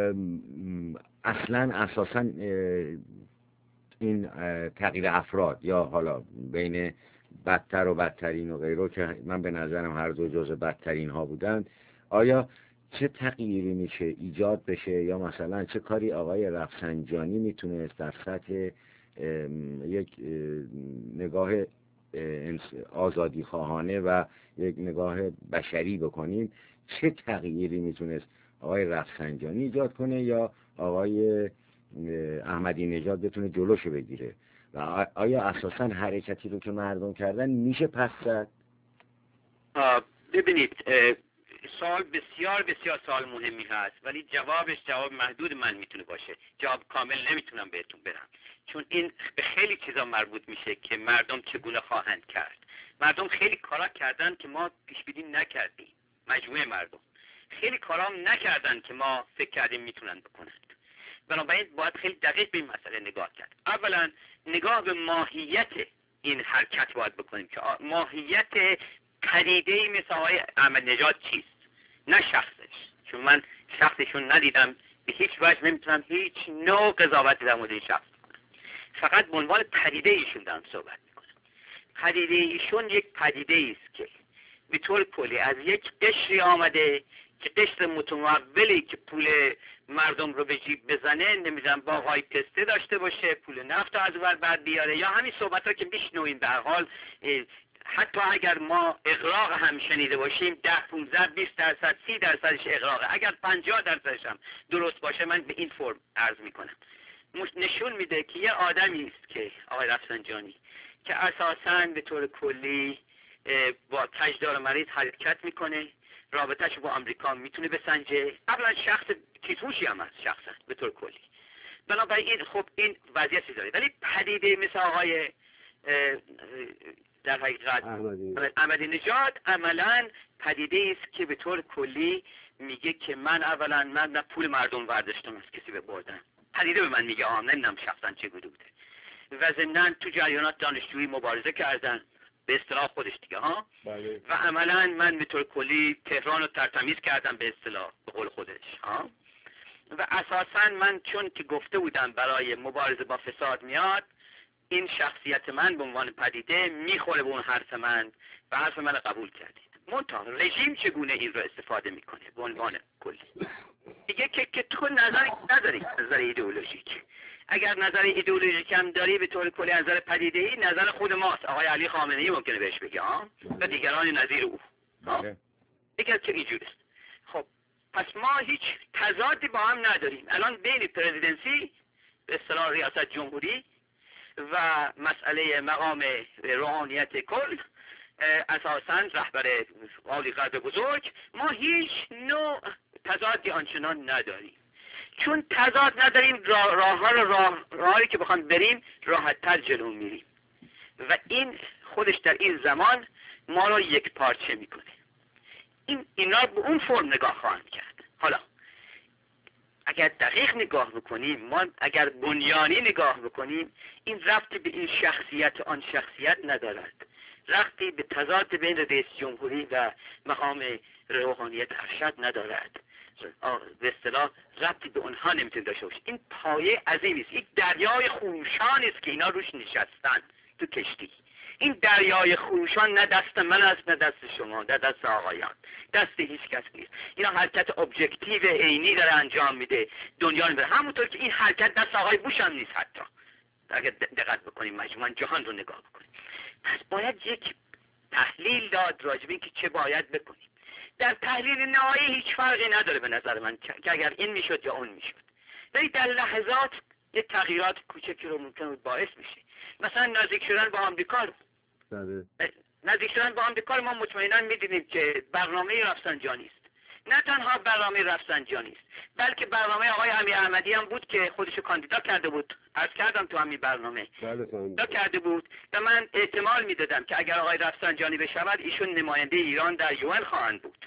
اصلا اساسا این تغییر افراد یا حالا بین بدتر و بدترین و غیره که من به نظرم هر دو جزء بدترین ها بودند، آیا چه تغییری میشه ایجاد بشه یا مثلا چه کاری آقای رفسنجانی میتونست در سطح یک نگاه آزادی خواهانه و یک نگاه بشری بکنیم، چه تغییری میتونست آقای رفسنجانی ایجاد کنه یا آقای احمدی نژاد بتونه جلوشو بگیره و آیا اساسا حرکتی رو که مردم کردن میشه پس زد؟ ببینید سوال بسیار بسیار سوال مهمی هست، ولی جوابش جواب محدود من میتونه باشه. جواب کامل نمیتونم بهتون بدم، چون این به خیلی چیزا مربوط میشه که مردم چگونه خواهند کرد. مردم خیلی کارا کردن که ما پیش بینی نکردیم. مجموعه مردم خیلی کارا نکردن که ما فکر کردیم میتونن بکنند. بنابراین باید خیلی دقیق به این مسئله نگاه کرد. اولا نگاه به ماهیت این حرکت باید بکنیم که ماهیت پدیده‌ای مثل آقای احمدی نژاد چیست، نه شخصش. چون من شخصشون ندیدم، به هیچ وجه نمیتونم هیچ نوع قضاوتی در مورد این شخص کنم. فقط به عنوان پدیده ایشون دارم صحبت میکنم. پدیده ایشون یک پدیده است که به طور کلی از یک قشری آمده که قشر متمولی که پول مردم رو به جیب بزنه، نمیدونم باغ‌های پسته داشته باشه، پول نفت از ور بر بیاره، یا همین صحبت‌ها که میشنویم به هر حال حتی اگر ما اغراق هم شنیده باشیم ده پانزده بیست درصد سی درصدش اغراقه، اگر پنجاه درصدش هم درست باشه من به این فرم عرض میکنم. نشون میده که یه آدمی است که آقای رفسنجانی که اساساً به طور کلی با کجدار مریض حرکت میکنه، رابطهش با آمریکا میتونه بسنجه. اولا شخص تیزهوشی هم هست شخصا به طور کلی. بنابراین خب این وضعیتی داره. ولی پدیده مثل آقای در حقیقت احمدی نژاد عملاً پدیده است که به طور کلی میگه که من اولا من نه پول مردم برداشتم از کسی به بردن. پدیده به من میگه آم نمیدونم شخصا چه بوده بوده. و ضمناً تو جریانات دانشجویی مبارزه کردن به اصطلاح خودش دیگه ها. بله. و عملاً من به طور کلی تهران رو ترتمیز کردم به اصطلاح به قول خودش ها. و اساساً من چون که گفته بودم برای مبارزه با فساد میاد، این شخصیت من به عنوان پدیده میخوره به اون حرف من و حرف من قبول کردید. منتها رژیم چگونه این رو استفاده میکنه به عنوان کلی دیگه که, که تو نظری نداری، نظر ایدئولوژیک. اگر نظر ایدئولوژیک هم داری به طور کلی نظر پدیده‌ای نظر خود ماست، آقای علی خامنه‌ای ممکنه بهش بگه ها و دیگران نظیر او ها دیگه چه اینجوری است. خب پس ما هیچ تضادی با هم نداریم. الان بین پرزیدنسی به اصطلاح ریاست جمهوری و مسئله مقام روحانیت کل اساساً رهبر عالی قدر بزرگ ما هیچ نوع تضادی آنچنان نداریم. چون تضاد نداریم راه راه ها رو راه راهی که بخوام بریم راحت تر جلو میریم و این خودش در این زمان ما رو یک پارچه میکنه. این اینا به اون فرم نگاه خواهند کرد. حالا اگر دقیق نگاه بکنیم، ما اگر بنیانی نگاه بکنیم، این ربطی به این شخصیت آن شخصیت ندارد، ربطی به تضاد بین رئیس جمهوری و مقام روحانیت ارشد ندارد، به اصطلاح ربطی به اونها نمیتونه داشته باشه. این پایه عظیمی است، یک دریای خروشان است که اینا روش نشستن تو کشتی. این دریای خروشان نه دست من است نه دست شما، نه دست آقایان، دست هیچ کس نیست. اینا حرکت ابجکتیو عینی داره انجام میده، دنیا رو. همونطور که این حرکت دست آقای بوش هم نیست. حتی اگر دقت بکنیم مجموعاً جهان رو نگاه بکنیم، پس باید یک تحلیل داد راجع به اینکه چه باید بکنیم. در تحلیل نهایی هیچ فرقی نداره به نظر من که اگر این میشد یا اون میشد، ولی در لحظات یه تغییرات کوچکی رو ممکن بود باعث میشه. مثلا نزدیک شدن با آمریکا، بله. نزدیک شدن با آمریکا ما مطمئنا میدونیم که برنامه رفسنجانی است. نه تنها برنامه رفسنجانی است، بلکه برنامه آقای امیر احمدی هم بود که خودشو کاندیدا کرده بود. عرض کردم تو همین برنامه بله کاندیدا کرده بود و من احتمال میدادم که اگر آقای رفسنجانی بشود ایشون نماینده ایران در یوئن خواهند بود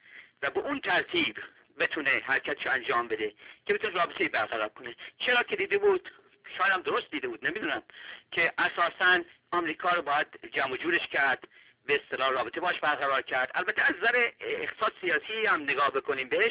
و به اون ترتیب بتونه حرکتشو انجام بده که بتونه رابطه برقرار کنه. چرا که دیده بود، شاید هم درست دیده بود، نمیدونم، که اساساً آمریکا رو باید جمع جورش کرد، به اصطلاح رابطه باش برقرار کرد. البته از نظر اقتصاد سیاسی هم نگاه بکنیم بهش،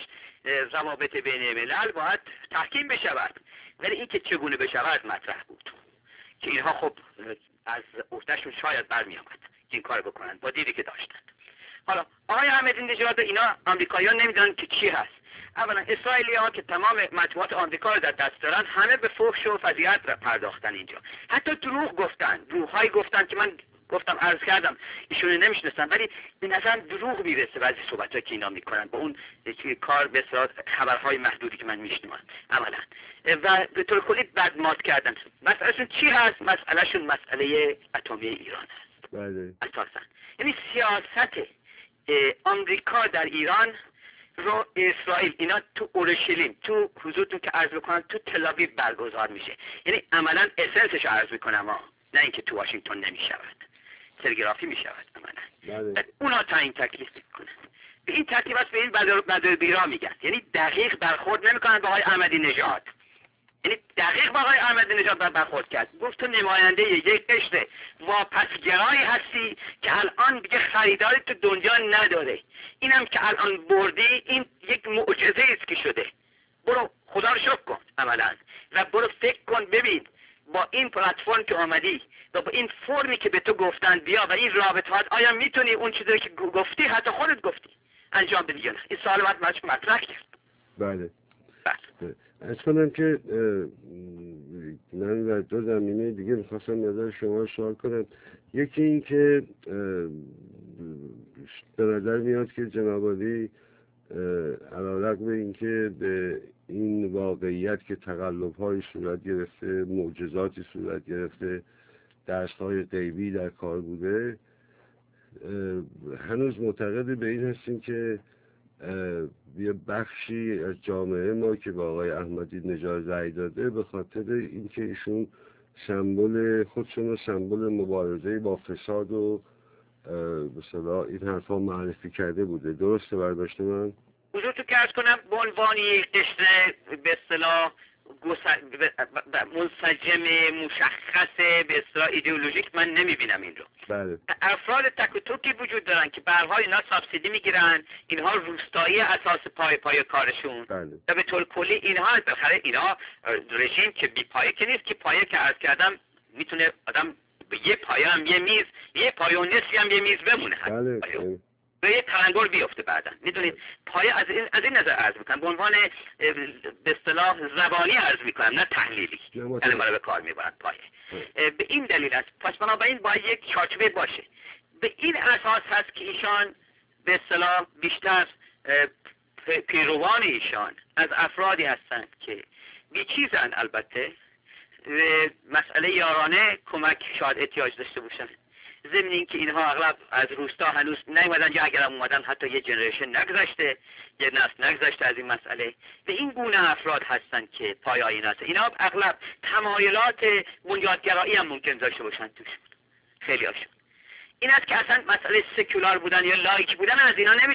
روابط بین ملل باید تحکیم بشود، ولی این که چگونه بشود مطرح بود که اینها خب از عهدهشون شاید برمی آمد این کار بکنن با دیدی که داشتند. حالا آقای احمدی نژاد اینا آمریکایی‌ها نمیدونن که چی هست. اولا اسرائیلی‌ها که تمام مطبوعات آمریکا رو در دست دارن، همه به فحش و فضیحت را پرداختن اینجا. حتی دروغ گفتن، دروغ‌هایی گفتن که من گفتم عرض کردم ایشون نمیشناسن، ولی به نظرم دروغ میرسه بعضی صحبت‌ها که اینا میکنن با اون کار به اصطلاح خبرهای محدودی که من میشنوم عملاً، و به طور کلی بدمات کردن. مسئلهشون چی هست؟ مسئلهشون مسئله اتمی ایران است. بله. اساساً یعنی سیاست آمریکا در ایران رو اسرائیل، اینا تو اورشلیم، تو حضورتون که عرض بکنم تو تل‌آویو برگزار میشه. یعنی عملاً اسنسش عرض میکنم ها، نه اینکه تو واشنگتن نمیشود، تلگرافی میشود عملاً. بله. اونا تعیین تکلیف میکنن. به این ترتیب است به این بدر بدر بیرا میگن، یعنی دقیق برخورد نمیکنن با آقای احمدی نژاد. یعنی دقیق با آقای احمدی نژاد برخورد کرد، گفت تو نماینده یک قشر واپسگرایی هستی که الان دیگه خریداری تو دنیا نداره، اینم که الان بردی این یک معجزه است که شده، برو خدا رو شکر کن عملاً و برو فکر کن ببین با این پلتفرم که آمدی و با این فرمی که به تو گفتن بیا و این رابطات، آیا میتونی اون چیزی که گفتی حتی خودت گفتی انجام بدی یا نه؟ این سوال باید مطرح کرد. بله. از کنم که من در دو زمینه دیگه میخواستم نظر شما سوال کنم. یکی این که به نظر میاد که جناب عالی علیرغم اینکه به این واقعیت که تقلب‌های صورت گرفته، معجزاتی صورت گرفته، دست‌های غیبی در کار بوده، هنوز معتقد به این هستیم که یه بخشی از جامعه ما که با آقای احمدی نژاد رأی داده به خاطر اینکه ایشون سمبل خودشون رو سمبل مبارزه با فساد و به اصطلاح این حرفا معرفی کرده بوده. درسته برداشت من؟ حضورتو که ارز کنم به عنوان یک قشر به اصطلاح منسجم مشخص به اصطلاح ایدئولوژیک من نمیبینم این رو. بله. افراد تک و توکی وجود دارن که به هر حال اینا سابسیدی میگیرن، اینها روستایی اساس پای پای کارشون. بله. و به طور کلی اینها بالاخره اینا رژیم که بی پایه که نیست، که پایه که عرض کردم میتونه آدم به یه پایه هم یه میز، یه پایه و نصفی هم یه میز بمونه. بله. بله. به یه تلنگر بیفته بعدن. میدونید پایه از این از این نظر عرض میکنم، به عنوان به اصطلاح زبانی عرض میکنم نه تحلیلی، کلمه رو به کار میبرن پایه. به این دلیل است. پس بنابراین باید یک چارچوبه باشه. به این اساس هست که ایشان به اصطلاح بیشتر پیروان ایشان از افرادی هستند که بیچیزن، البته مسئله یارانه کمک شاید احتیاج داشته باشن، ضمن این که اینها اغلب از روستا هنوز نیومدن، یا اگر هم اومدن حتی یه جنریشن نگذشته، یه نسل نگذشته از این مسئله. به این گونه افراد هستن که پایه‌ای هست. اینا اغلب تمایلات بنیادگرایی هم ممکن داشته باشن توشون، خیلی هاشون. این است که اصلا مسئله سکولار بودن یا لایک بودن از اینا نمیتونی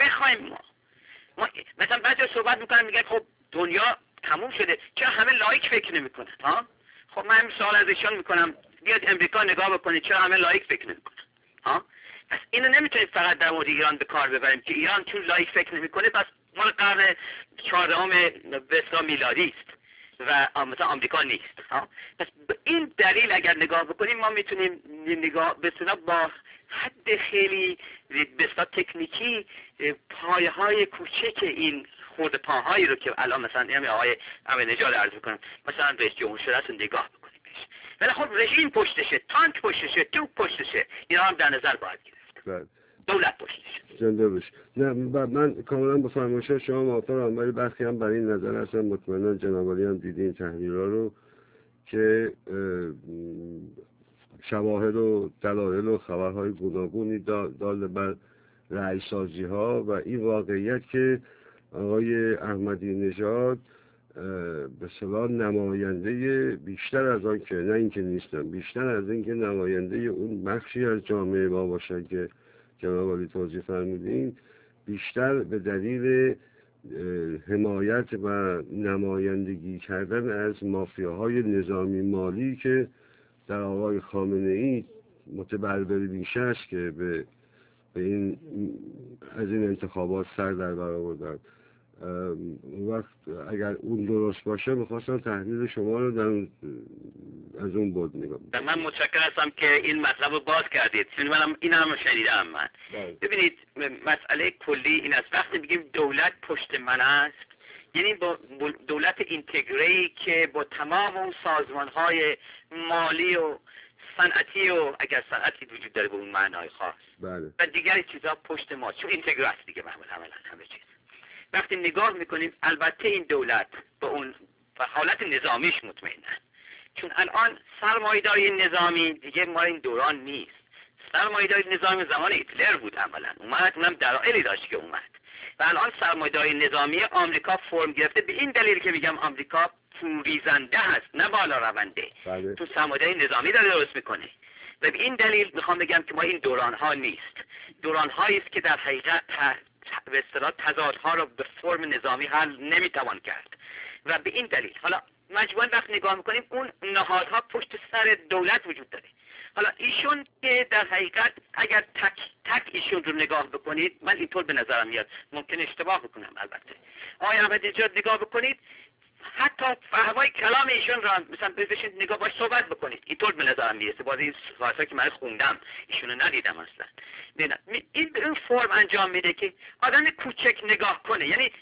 بخوایم ما ما مثلا بعضی صحبت میکنن میگن خب دنیا تموم شده، چرا همه لایک فکر نمیکنن؟ ها خب من همین سوال از ایشان میکنم، بیاد امریکا نگاه بکنید چرا همه لایک فکر نمیکنن؟ ها پس اینو نمیتونید فقط در مورد ایران به کار ببریم که ایران چون لایک فکر نمیکنه پس مال قرن چهاردهم به اصطلاح میلادی است و مثلا آمریکا نیست. ها پس به این دلیل اگر نگاه بکنیم ما میتونیم نگاه به اصطلاح با حد خیلی به اصطلاح تکنیکی پایه های کوچک این خورده پاهایی رو که الان مثلا همین آقای احمدی‌نژاد عرض میکنم مثلا رئیس جمهور شده است نگاه بکنیم بهش، ولی خب رژیم پشتشه، تانک پشتشه، توپ پشتشه، اینا هم در نظر باید گرفت. دولت پشتشه. زنده بشه. نه من کاملا با فرمایش شما موافقم، ولی برخی هم برای این نظر هستن، مطمئنا جناب عالی هم دیدین تحلیل‌ها رو که شواهد و دلایل و خبرهای گوناگونی دال بر رأی سازی ها و این واقعیت که آقای احمدی نژاد به اصطلاح نماینده بیشتر از آن که نه اینکه نیستن، بیشتر از این که نماینده اون بخشی از جامعه ما باشن که جناب عالی توضیح فرمودین، بیشتر به دلیل حمایت و نمایندگی کردن از مافیاهای نظامی مالی که در آقای خامنه ای متبربر بیش است که به به این از این انتخابات سر در بر آوردن. وقت اگر اون درست باشه می‌خواستم تحلیل شما رو در از اون بود نگاه. من متشکر هستم که این مطلب رو باز کردید، چون منم این هم شنیدم. من ببینید مسئله کلی این است، وقتی میگیم دولت پشت من است یعنی با دولت اینتگری که با تمام اون سازمان‌های مالی و صنعتی و اگر صنعتی وجود داره به اون معنای خاص بله. و دیگر چیزا پشت ما، چون اینتگری است دیگه معمولا همه چیز. وقتی نگاه میکنیم البته این دولت با اون و حالت نظامیش مطمئنه، چون الان سرمایه‌داری نظامی دیگه ما این دوران نیست. سرمایه‌داری نظامی زمان هیتلر بود عملاً، اومد اونم دلایلی داشت که اومد و الان سرمایه‌داری نظامی آمریکا فرم گرفته به این دلیل که میگم آمریکا پوریزنده هست نه بالا رونده. بله. تو سرمایه‌داری نظامی داره درست میکنه و به این دلیل میخوام بگم که ما این دوران ها نیست، دوران هایی است که در حقیقت به اصطلاح تضادها رو به فرم نظامی حل نمیتوان کرد و به این دلیل حالا مجموعاً وقت نگاه میکنیم اون نهادها پشت سر دولت وجود داره. حالا ایشون که در حقیقت اگر تک تک ایشون رو نگاه بکنید، من اینطور به نظرم میاد، ممکن اشتباه بکنم البته، آقای احمدی‌نژاد نگاه بکنید حتی فهمای کلام ایشون را مثلا بزنید نگاه باش صحبت بکنید، اینطور به نظرم میرسه. باز این صحبت‌ها که من خوندم ایشونو ندیدم اصلا. نه این به اون فرم انجام میده که آدم کوچک نگاه کنه، یعنی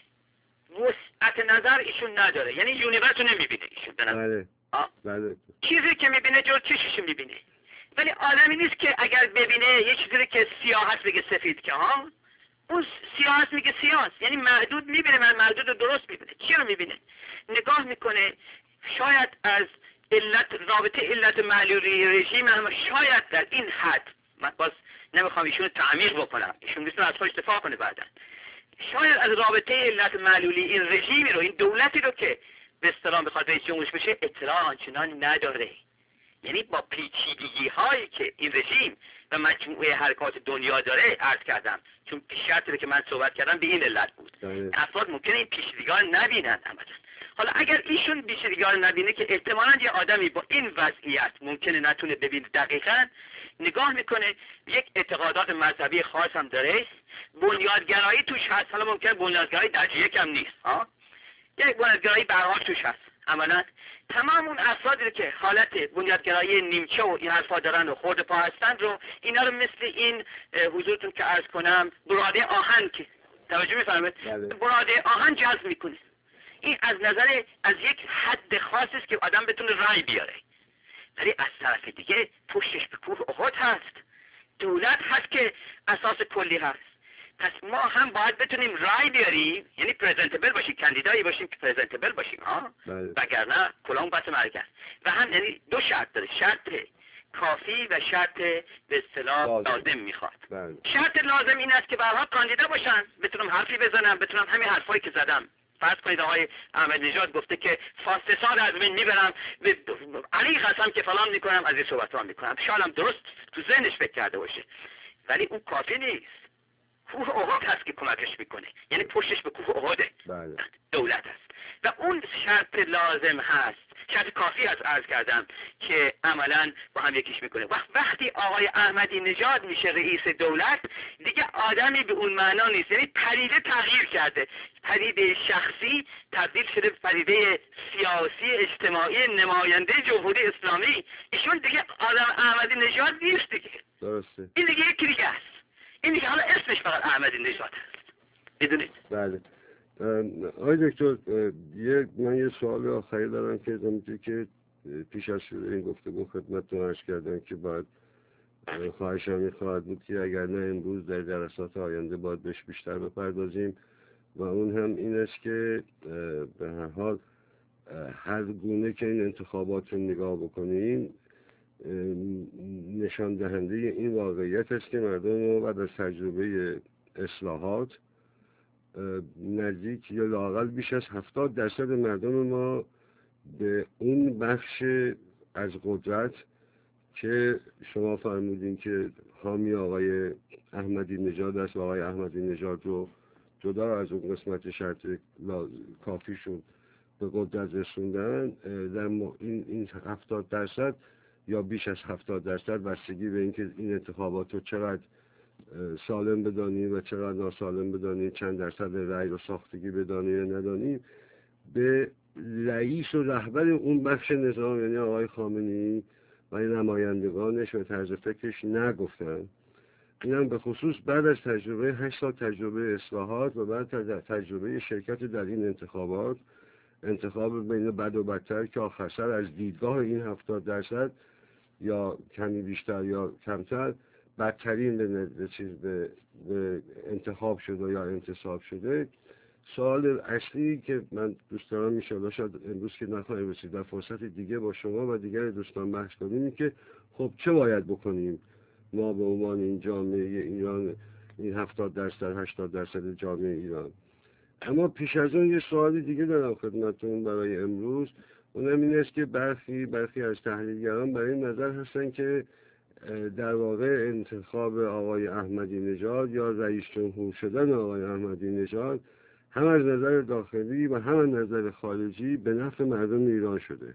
وسعت نظر ایشون نداره، یعنی یونیورس رو نمیبینه ایشون به نظر. بله. بله. چیزی که میبینه جور چشش میبینه، ولی آدمی نیست که اگر ببینه یه چیزی که سیاه هست بگه سفید که ها اون سیاه هست میگه سیاه، یعنی محدود میبینه، من محدود رو درست میبینه. چی رو میبینه؟ نگاه میکنه شاید از علت رابطه علت معلولی رژیم هم شاید در این حد، من باز نمیخوام ایشون تعمیق بکنم، ایشون میتونه از خودش دفاع کنه بعداً، شاید از رابطه علت معلولی این رژیمی رو، این دولتی رو که به اصطلاح بخواد رئیس جمهورش بشه اطلاع آنچنان نداره، یعنی با پیچیدگی هایی که این رژیم و مجموعه حرکات دنیا داره عرض کردم، چون شرطی که من صحبت کردم به این علت بود. افراد ممکنه این پیچیدگی ها نبینن عملاً. حالا اگر ایشون پیچیدگی ها نبینه که احتمالاً یه آدمی با این وضعیت ممکنه نتونه ببینه دقیقاً، نگاه میکنه یک اعتقادات مذهبی خاص هم داره، بنیادگرایی توش هست، حالا ممکنه بنیادگرایی درجه یک هم نیست ها، یک بنیادگرایی برهاش توش هست. عملاً تمام اون افرادی که حالت بنیادگرایی نیمچه و این حرفا دارن و خورده پا هستن رو اینا رو مثل این حضورتون که عرض کنم براده آهن که توجه میفرمایید، براده آهن جذب میکنه. این از نظر از یک حد خاصی است که آدم بتونه رای بیاره، ولی از طرف دیگه پشتش به کوه احد هست، دولت هست که اساس کلی هست. پس ما هم باید بتونیم رای بیاریم، یعنی پرزنتبل باشیم، کاندیدایی باشیم که پرزنتبل باشیم ها، وگرنه کلام بس مرگ است. و هم یعنی دو شرط داره، شرط کافی و شرط به اصطلاح لازم میخواد. بله. شرط لازم این است که به هر حال کاندیدا باشن، بتونم حرفی بزنم، بتونم همین حرفایی که زدم. فرض کنید آقای احمدی‌نژاد گفته که فاسد از من میبرم، علی قسم که فلان میکنم، از این صحبت ها میکنم، شاید هم درست تو ذهنش فکر کرده باشه، ولی اون کافی نیست. کوه احد هست که کمکش میکنه، یعنی پشتش به کوه احده بله. دولت هست و اون شرط لازم هست، شرط کافی هست عرض کردم که عملا با هم یکیش میکنه. وقتی آقای احمدی نژاد میشه رئیس دولت دیگه آدمی به اون معنا نیست، یعنی پدیده تغییر کرده، پدیده شخصی تبدیل شده به پدیده سیاسی اجتماعی نماینده جمهوری اسلامی. ایشون دیگه آدم احمدی نژاد نیست دیگه، درسته. این دیگه یکی دیگه است، این دیگه حالا اسمش فقط احمدی نژاد هست، میدونید؟ بله. آقای دکتر یه من یه سوال آخری دارم که همونطور که پیش از شروع این گفتگو خدمتتون عرض کردم که باید خواهشم می‌خواهد بود که اگر نه امروز در جلسات آینده باید بهش بیشتر بپردازیم و اون هم این است که به هر حال هر گونه که این انتخابات رو نگاه بکنیم نشان دهنده این واقعیت است که مردم رو بعد از تجربه اصلاحات نزدیک یا لااقل بیش از هفتاد درصد مردم ما به اون بخش از قدرت که شما فرمودین که حامی آقای احمدی نژاد است و آقای احمدی نژاد رو جدا از اون قسمت شرط کافیشون به قدرت رسوندن، در این این هفتاد درصد یا بیش از هفتاد درصد بستگی به اینکه این انتخابات رو چقدر سالم بدانیم و چقدر ناسالم بدانیم، چند درصد رأی رو ساختگی بدانیم یا ندانیم، به رئیس و رهبر اون بخش نظام یعنی آقای خامنه‌ای و نمایندگانش و طرز فکرش نگفتن. این هم به خصوص بعد از تجربه هشت سال تجربه اصلاحات و بعد تجربه شرکت در این انتخابات، انتخاب بین بد و بدتر که آخر سر از دیدگاه این هفتاد درصد یا کمی بیشتر یا کمتر بدترین به چیز به, به انتخاب شده یا انتصاب شده. سوال اصلی که من دوست دارم میشه شاید امروز که نخواهیم رسید در فرصت دیگه با شما و دیگر دوستان بحث کنیم که خب چه باید بکنیم ما به عنوان این جامعه ایران، این هفتاد درصد هشتاد درصد جامعه ایران. اما پیش از اون یه سوال دیگه دارم خدمتتون برای امروز، اونم این است که برخی برخی از تحلیلگران برای این نظر هستن که در واقع انتخاب آقای احمدی نژاد یا رئیس جمهور شدن آقای احمدی نژاد هم از نظر داخلی و هم از نظر خارجی به نفع مردم ایران شده.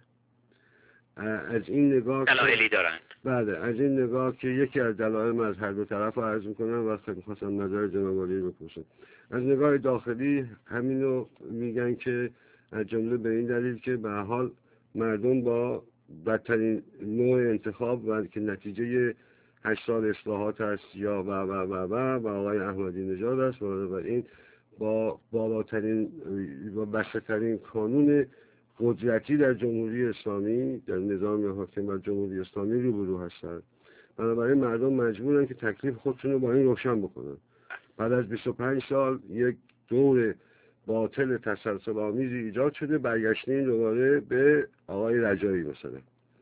از این نگاه دلایلی دارند. بله، از این نگاه که یکی از دلایل از هر دو طرف رو عرض میکنم و خیلی خواستم نظر جناب عالی رو بپرسم. از نگاه داخلی همینو میگن که از جمله به این دلیل که به حال مردم با بدترین نوع انتخاب و که نتیجه هشت سال اصلاحات است یا و و و و و آقای احمدی نژاد است و این با بالاترین و بسته‌ترین کانون قدرتی در جمهوری اسلامی در نظام حاکم بر جمهوری اسلامی روبرو هستند. بنابراین مردم مجبورن که تکلیف خودشون رو با این روشن بکنن. بعد از بیست و پنج سال یک دور باطل تسلسل آمیزی ایجاد شده، برگشتیم دوباره به آقای رجایی مثلا.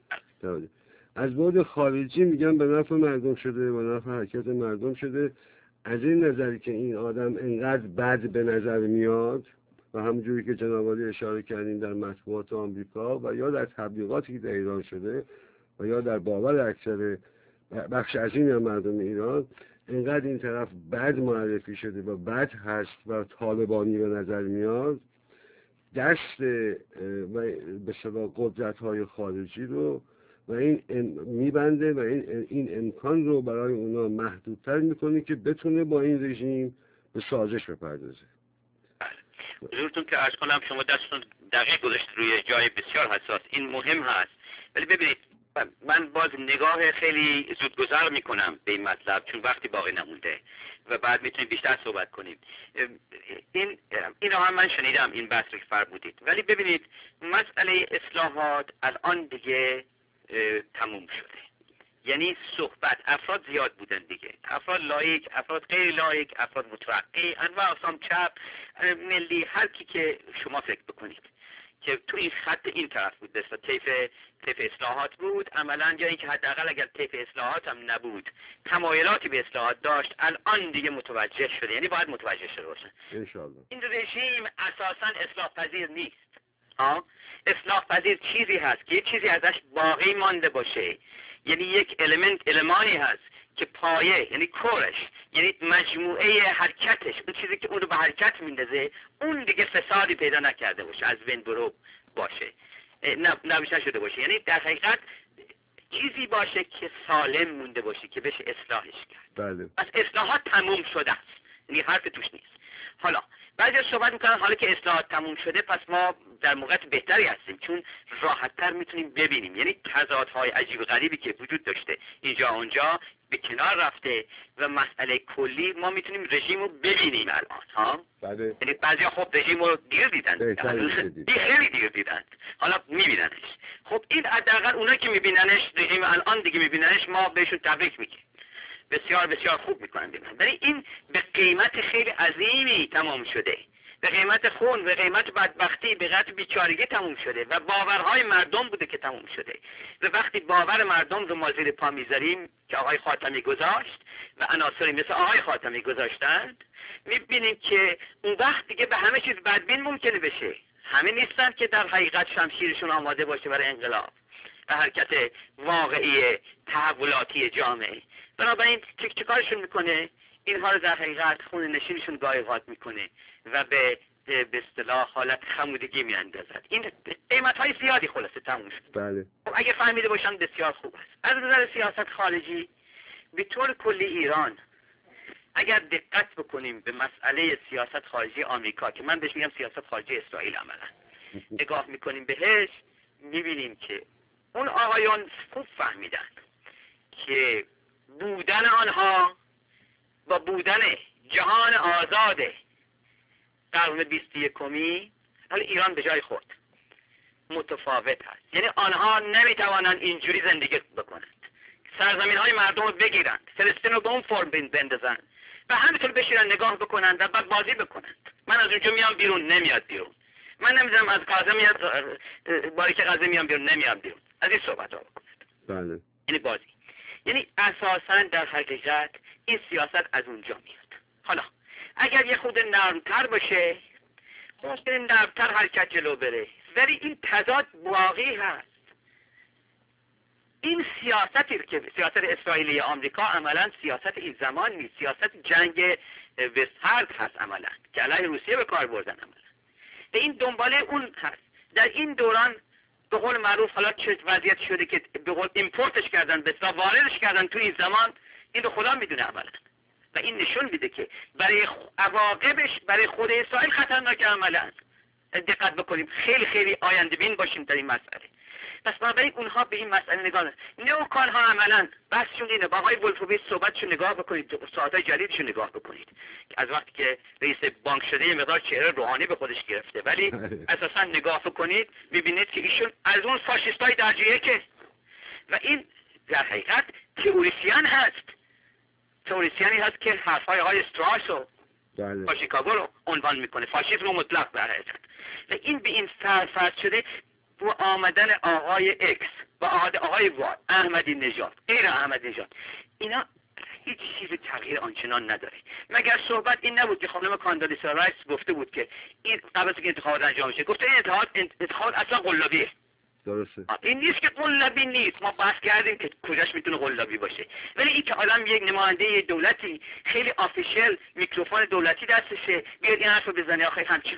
از بعد خارجی میگن به نفع مردم شده، به نفع حرکت مردم شده. از این نظری که این آدم انقدر بد به نظر میاد و همونجوری که جناب عالی اشاره کردین در مطبوعات آمریکا و یا در تبلیغاتی که در ایران شده و یا در باور اکثر بخش عظیمی از مردم ایران، انقدر این طرف بد معرفی شده و بد هست و طالبانی به نظر میاد، دست به صلاح قدرت‌های خارجی رو و این میبنده و این این امکان رو برای اونا محدودتر میکنه که بتونه با این رژیم به سازش بپردازه. حضورتون که عرض کنم شما دستتون دقیق گذاشت روی جای بسیار حساس، این مهم هست. ولی ببینید من باز نگاه خیلی زودگذر میکنم به این مطلب چون وقتی باقی نمونده و بعد میتونیم بیشتر صحبت کنیم. این اینو هم من شنیدم این بحث رو که فرمودید، ولی ببینید مسئله اصلاحات الان دیگه تموم شده. یعنی صحبت افراد زیاد بودن دیگه، افراد لایک، افراد غیر لایک، افراد متوقع، انواع اقسام، چپ، ملی، هر کی که شما فکر بکنید که تو این خط این طرف بود دست طیف طیف اصلاحات بود عملا، یا اینکه حداقل اگر طیف اصلاحات هم نبود تمایلاتی به اصلاحات داشت، الان دیگه متوجه شده، یعنی باید متوجه شده باشه ان شاء الله. این رژیم اساسا اصلاح پذیر نیست. ها اصلاح پذیر چیزی هست که یک چیزی ازش باقی مانده باشه، یعنی یک المنت المانی هست که پایه یعنی کورش یعنی مجموعه حرکتش اون چیزی که اون رو به حرکت میندازه اون دیگه فسادی پیدا نکرده باشه، از بین برو باشه، نبیشه شده باشه، یعنی در حقیقت چیزی باشه که سالم مونده باشه که بشه اصلاحش کرد. بله. پس اصلاحات تموم شده است، یعنی حرف توش نیست. حالا بعضی صحبت میکنن حالا که اصلاحات تموم شده پس ما در موقعیت بهتری هستیم چون راحت‌تر میتونیم ببینیم، یعنی تضادهای عجیب و غریبی که وجود داشته اینجا اونجا به کنار رفته و مسئله کلی ما میتونیم رژیم رو ببینیم الان ها. بله. یعنی بعضی خب رژیم رو دیر دیدن، خیلی دیر دیدن، حالا میبیننش. خب این حداقل اونایی که میبیننش رژیم الان دیگه میبیننش ما بهشون تبریک میگیم، بسیار بسیار خوب میکنن ببینن. ولی این به قیمت خیلی عظیمی تمام شده، به قیمت خون، به قیمت بدبختی، به قیمت بیچارگی تموم شده و باورهای مردم بوده که تموم شده. و وقتی باور مردم رو ما زیر پا میذاریم که آقای خاتمی گذاشت و عناصری مثل آقای خاتمی گذاشتند، میبینیم که اون وقت دیگه به همه چیز بدبین ممکنه بشه. همه نیستن که در حقیقت شمشیرشون آماده باشه برای انقلاب و حرکت واقعی تحولاتی جامعه. بنابراین چه کارشون میکنه؟ اینها رو در حقیقت خون نشینشون گایقات میکنه و به به اصطلاح حالت خمودگی میاندازد. این قیمت های زیادی خلاصه تموم شد. بله. خب اگه فهمیده باشن بسیار خوب است. از نظر سیاست خارجی به طور کلی ایران اگر دقت بکنیم به مسئله سیاست خارجی آمریکا که من بهش میگم سیاست خارجی اسرائیل عملا نگاه میکنیم بهش، میبینیم که اون آقایان خوب فهمیدن که بودن آنها با بودن جهان آزاد قرن بیست و یکمی حالا ایران به جای خود متفاوت هست. یعنی آنها نمیتوانند اینجوری زندگی بکنند، سرزمین های مردم رو بگیرند، فلسطین رو به اون فرم بندازند و همینطور بشیرن نگاه بکنند و بعد بازی بکنند. من از اونجا میام بیرون، نمیاد بیرون. من نمیدونم از غزه میاد، باری که غزه میام بیرون، نمیام بیرون. از این صحبت ها بکنند. بله. یعنی بازی، یعنی اساساً در حقیقت این سیاست از اونجا میاد. حالا اگر یه خود نرمتر باشه ممکنه نرمتر حرکت جلو بره، ولی این تضاد باقی هست. این سیاستی که سیاست اسرائیلی آمریکا عملا سیاست این زمان نیست، سیاست جنگ وستهارد هست عملا که علیه روسیه به کار بردن عملا. و این دنباله اون هست. در این دوران به قول معروف حالا چه وضعیت شده که به قول ایمپورتش کردن، به اصطلاح واردش کردن تو این زمان، این رو خدا میدونه عملا. و این نشون میده که برای عواقبش برای خود اسرائیل خطرناک عملا. دقت بکنیم، خیلی خیلی آینده بین باشیم در این مسئله. پس بنابراین اونها به این مسئله نگاه نکنند. نئوکان‌ها عملا بحثشون اینه. با آقای ولفوویچ صحبتشون نگاه بکنید، ساعت‌های جدیدشون نگاه بکنید که از وقتی که رئیس بانک شده یه مقدار چهره روحانی به خودش گرفته، ولی اساسا نگاه بکنید می‌بینید که ایشون از اون فاشیستای درجه که و این در حقیقت تئوریسین هست، تئوریسینی هست که حرف‌های آقای استراسو با شیکاگو رو عنوان میکنه، فاشیسم مطلق در حقیقت. و این به این فرض شده با آمدن آقای اکس با آقای وای احمدی نژاد، غیر احمدی نژاد، اینا هیچ چیز تغییر آنچنان نداره. مگر صحبت این نبود که خانم کاندالیسا رایس گفته بود که این قبل از اینکه انتخابات انجام بشه گفته این انتخابات انتخابات اصلا قلابیه. درسته. این نیست که قلابی نیست، ما بحث کردیم که کجاش میتونه قلابی باشه، ولی این که آدم یک نماینده دولتی خیلی آفیشیل میکروفون دولتی دستشه بیاد این حرفو بزنه، آخه همچین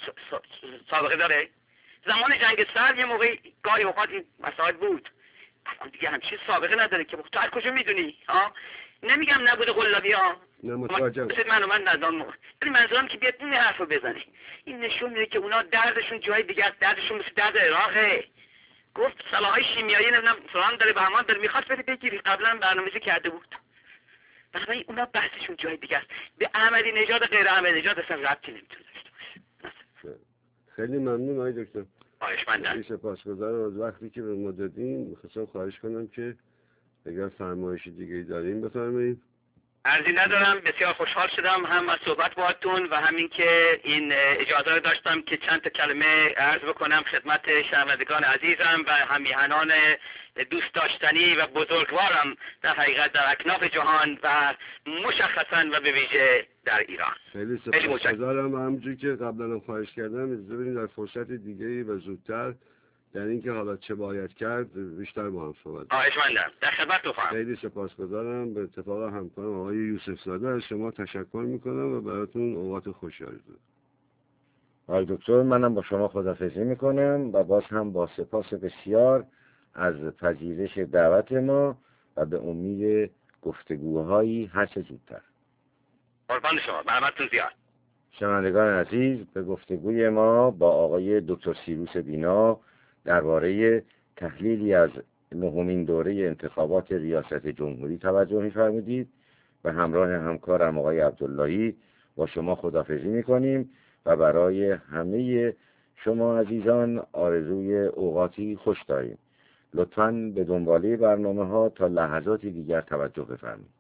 سابقه داره؟ زمان جنگ سرد یه موقع گاهی اوقات این مسائل بود، الان دیگه همچین سابقه نداره که تو هر کجا میدونی ها. نمیگم نبوده قلابی ها، نه متوجهم. من و من ندانم، ولی منظورم که بیاد این حرفو بزنه. این نشون میده که اونا دردشون جای دیگه است، دردشون مثل درد عراقه. گفت سلاح‌های شیمیایی نمیدونم فلان داره به همان داره میخواد بره بگیری، قبلا برنامه‌ریزی کرده بود. بنابراین اونا بحثشون جای دیگه است، به احمدی نژاد غیر احمدی نژاد اصلا ربطی نمیتونه داشته باشه. خیلی ممنون آقای دکتر. خواهشمندم. سپاسگزارم از وقتی که به ما دادین. می‌خواستم خواهش کنم که اگر فرمایشی دیگه دارین بفرمایید. عرضی ندارم، بسیار خوشحال شدم هم از صحبت باهاتون و همین که این اجازه رو داشتم که چند تا کلمه عرض بکنم خدمت شنوندگان عزیزم و همیهنان دوست داشتنی و بزرگوارم در حقیقت در اکناف جهان و مشخصا و به ویژه در ایران. خیلی سپاسگزارم. همونجوری که قبلا هم خواهش کردم اجازه بدین در فرصت دیگه‌ای و زودتر در اینکه حالا چه باید کرد بیشتر با هم صحبت. خواهشمندم. در خدمت خواهم. خیلی سپاسگزارم. به اتفاق همکارم آقای یوسف زاده از شما تشکر میکنم و براتون اوقات خوشی آرزو. آقای دکتر، منم با شما خداحافظی میکنم و باز هم با سپاس بسیار از پذیرش دعوت ما و به امید گفتگوهایی هر چه زودتر. قربان شما. برامتون زیاد. شنوندگان عزیز، به گفتگوی ما با آقای دکتر سیروس بینا درباره تحلیلی از نهمین دوره انتخابات ریاست جمهوری توجه می‌فرمودید و همراه همکارم آقای عبداللهی با شما خداحافظی می‌کنیم و برای همه شما عزیزان آرزوی اوقاتی خوش داریم. لطفاً به دنباله برنامه‌ها تا لحظاتی دیگر توجه بفرمایید.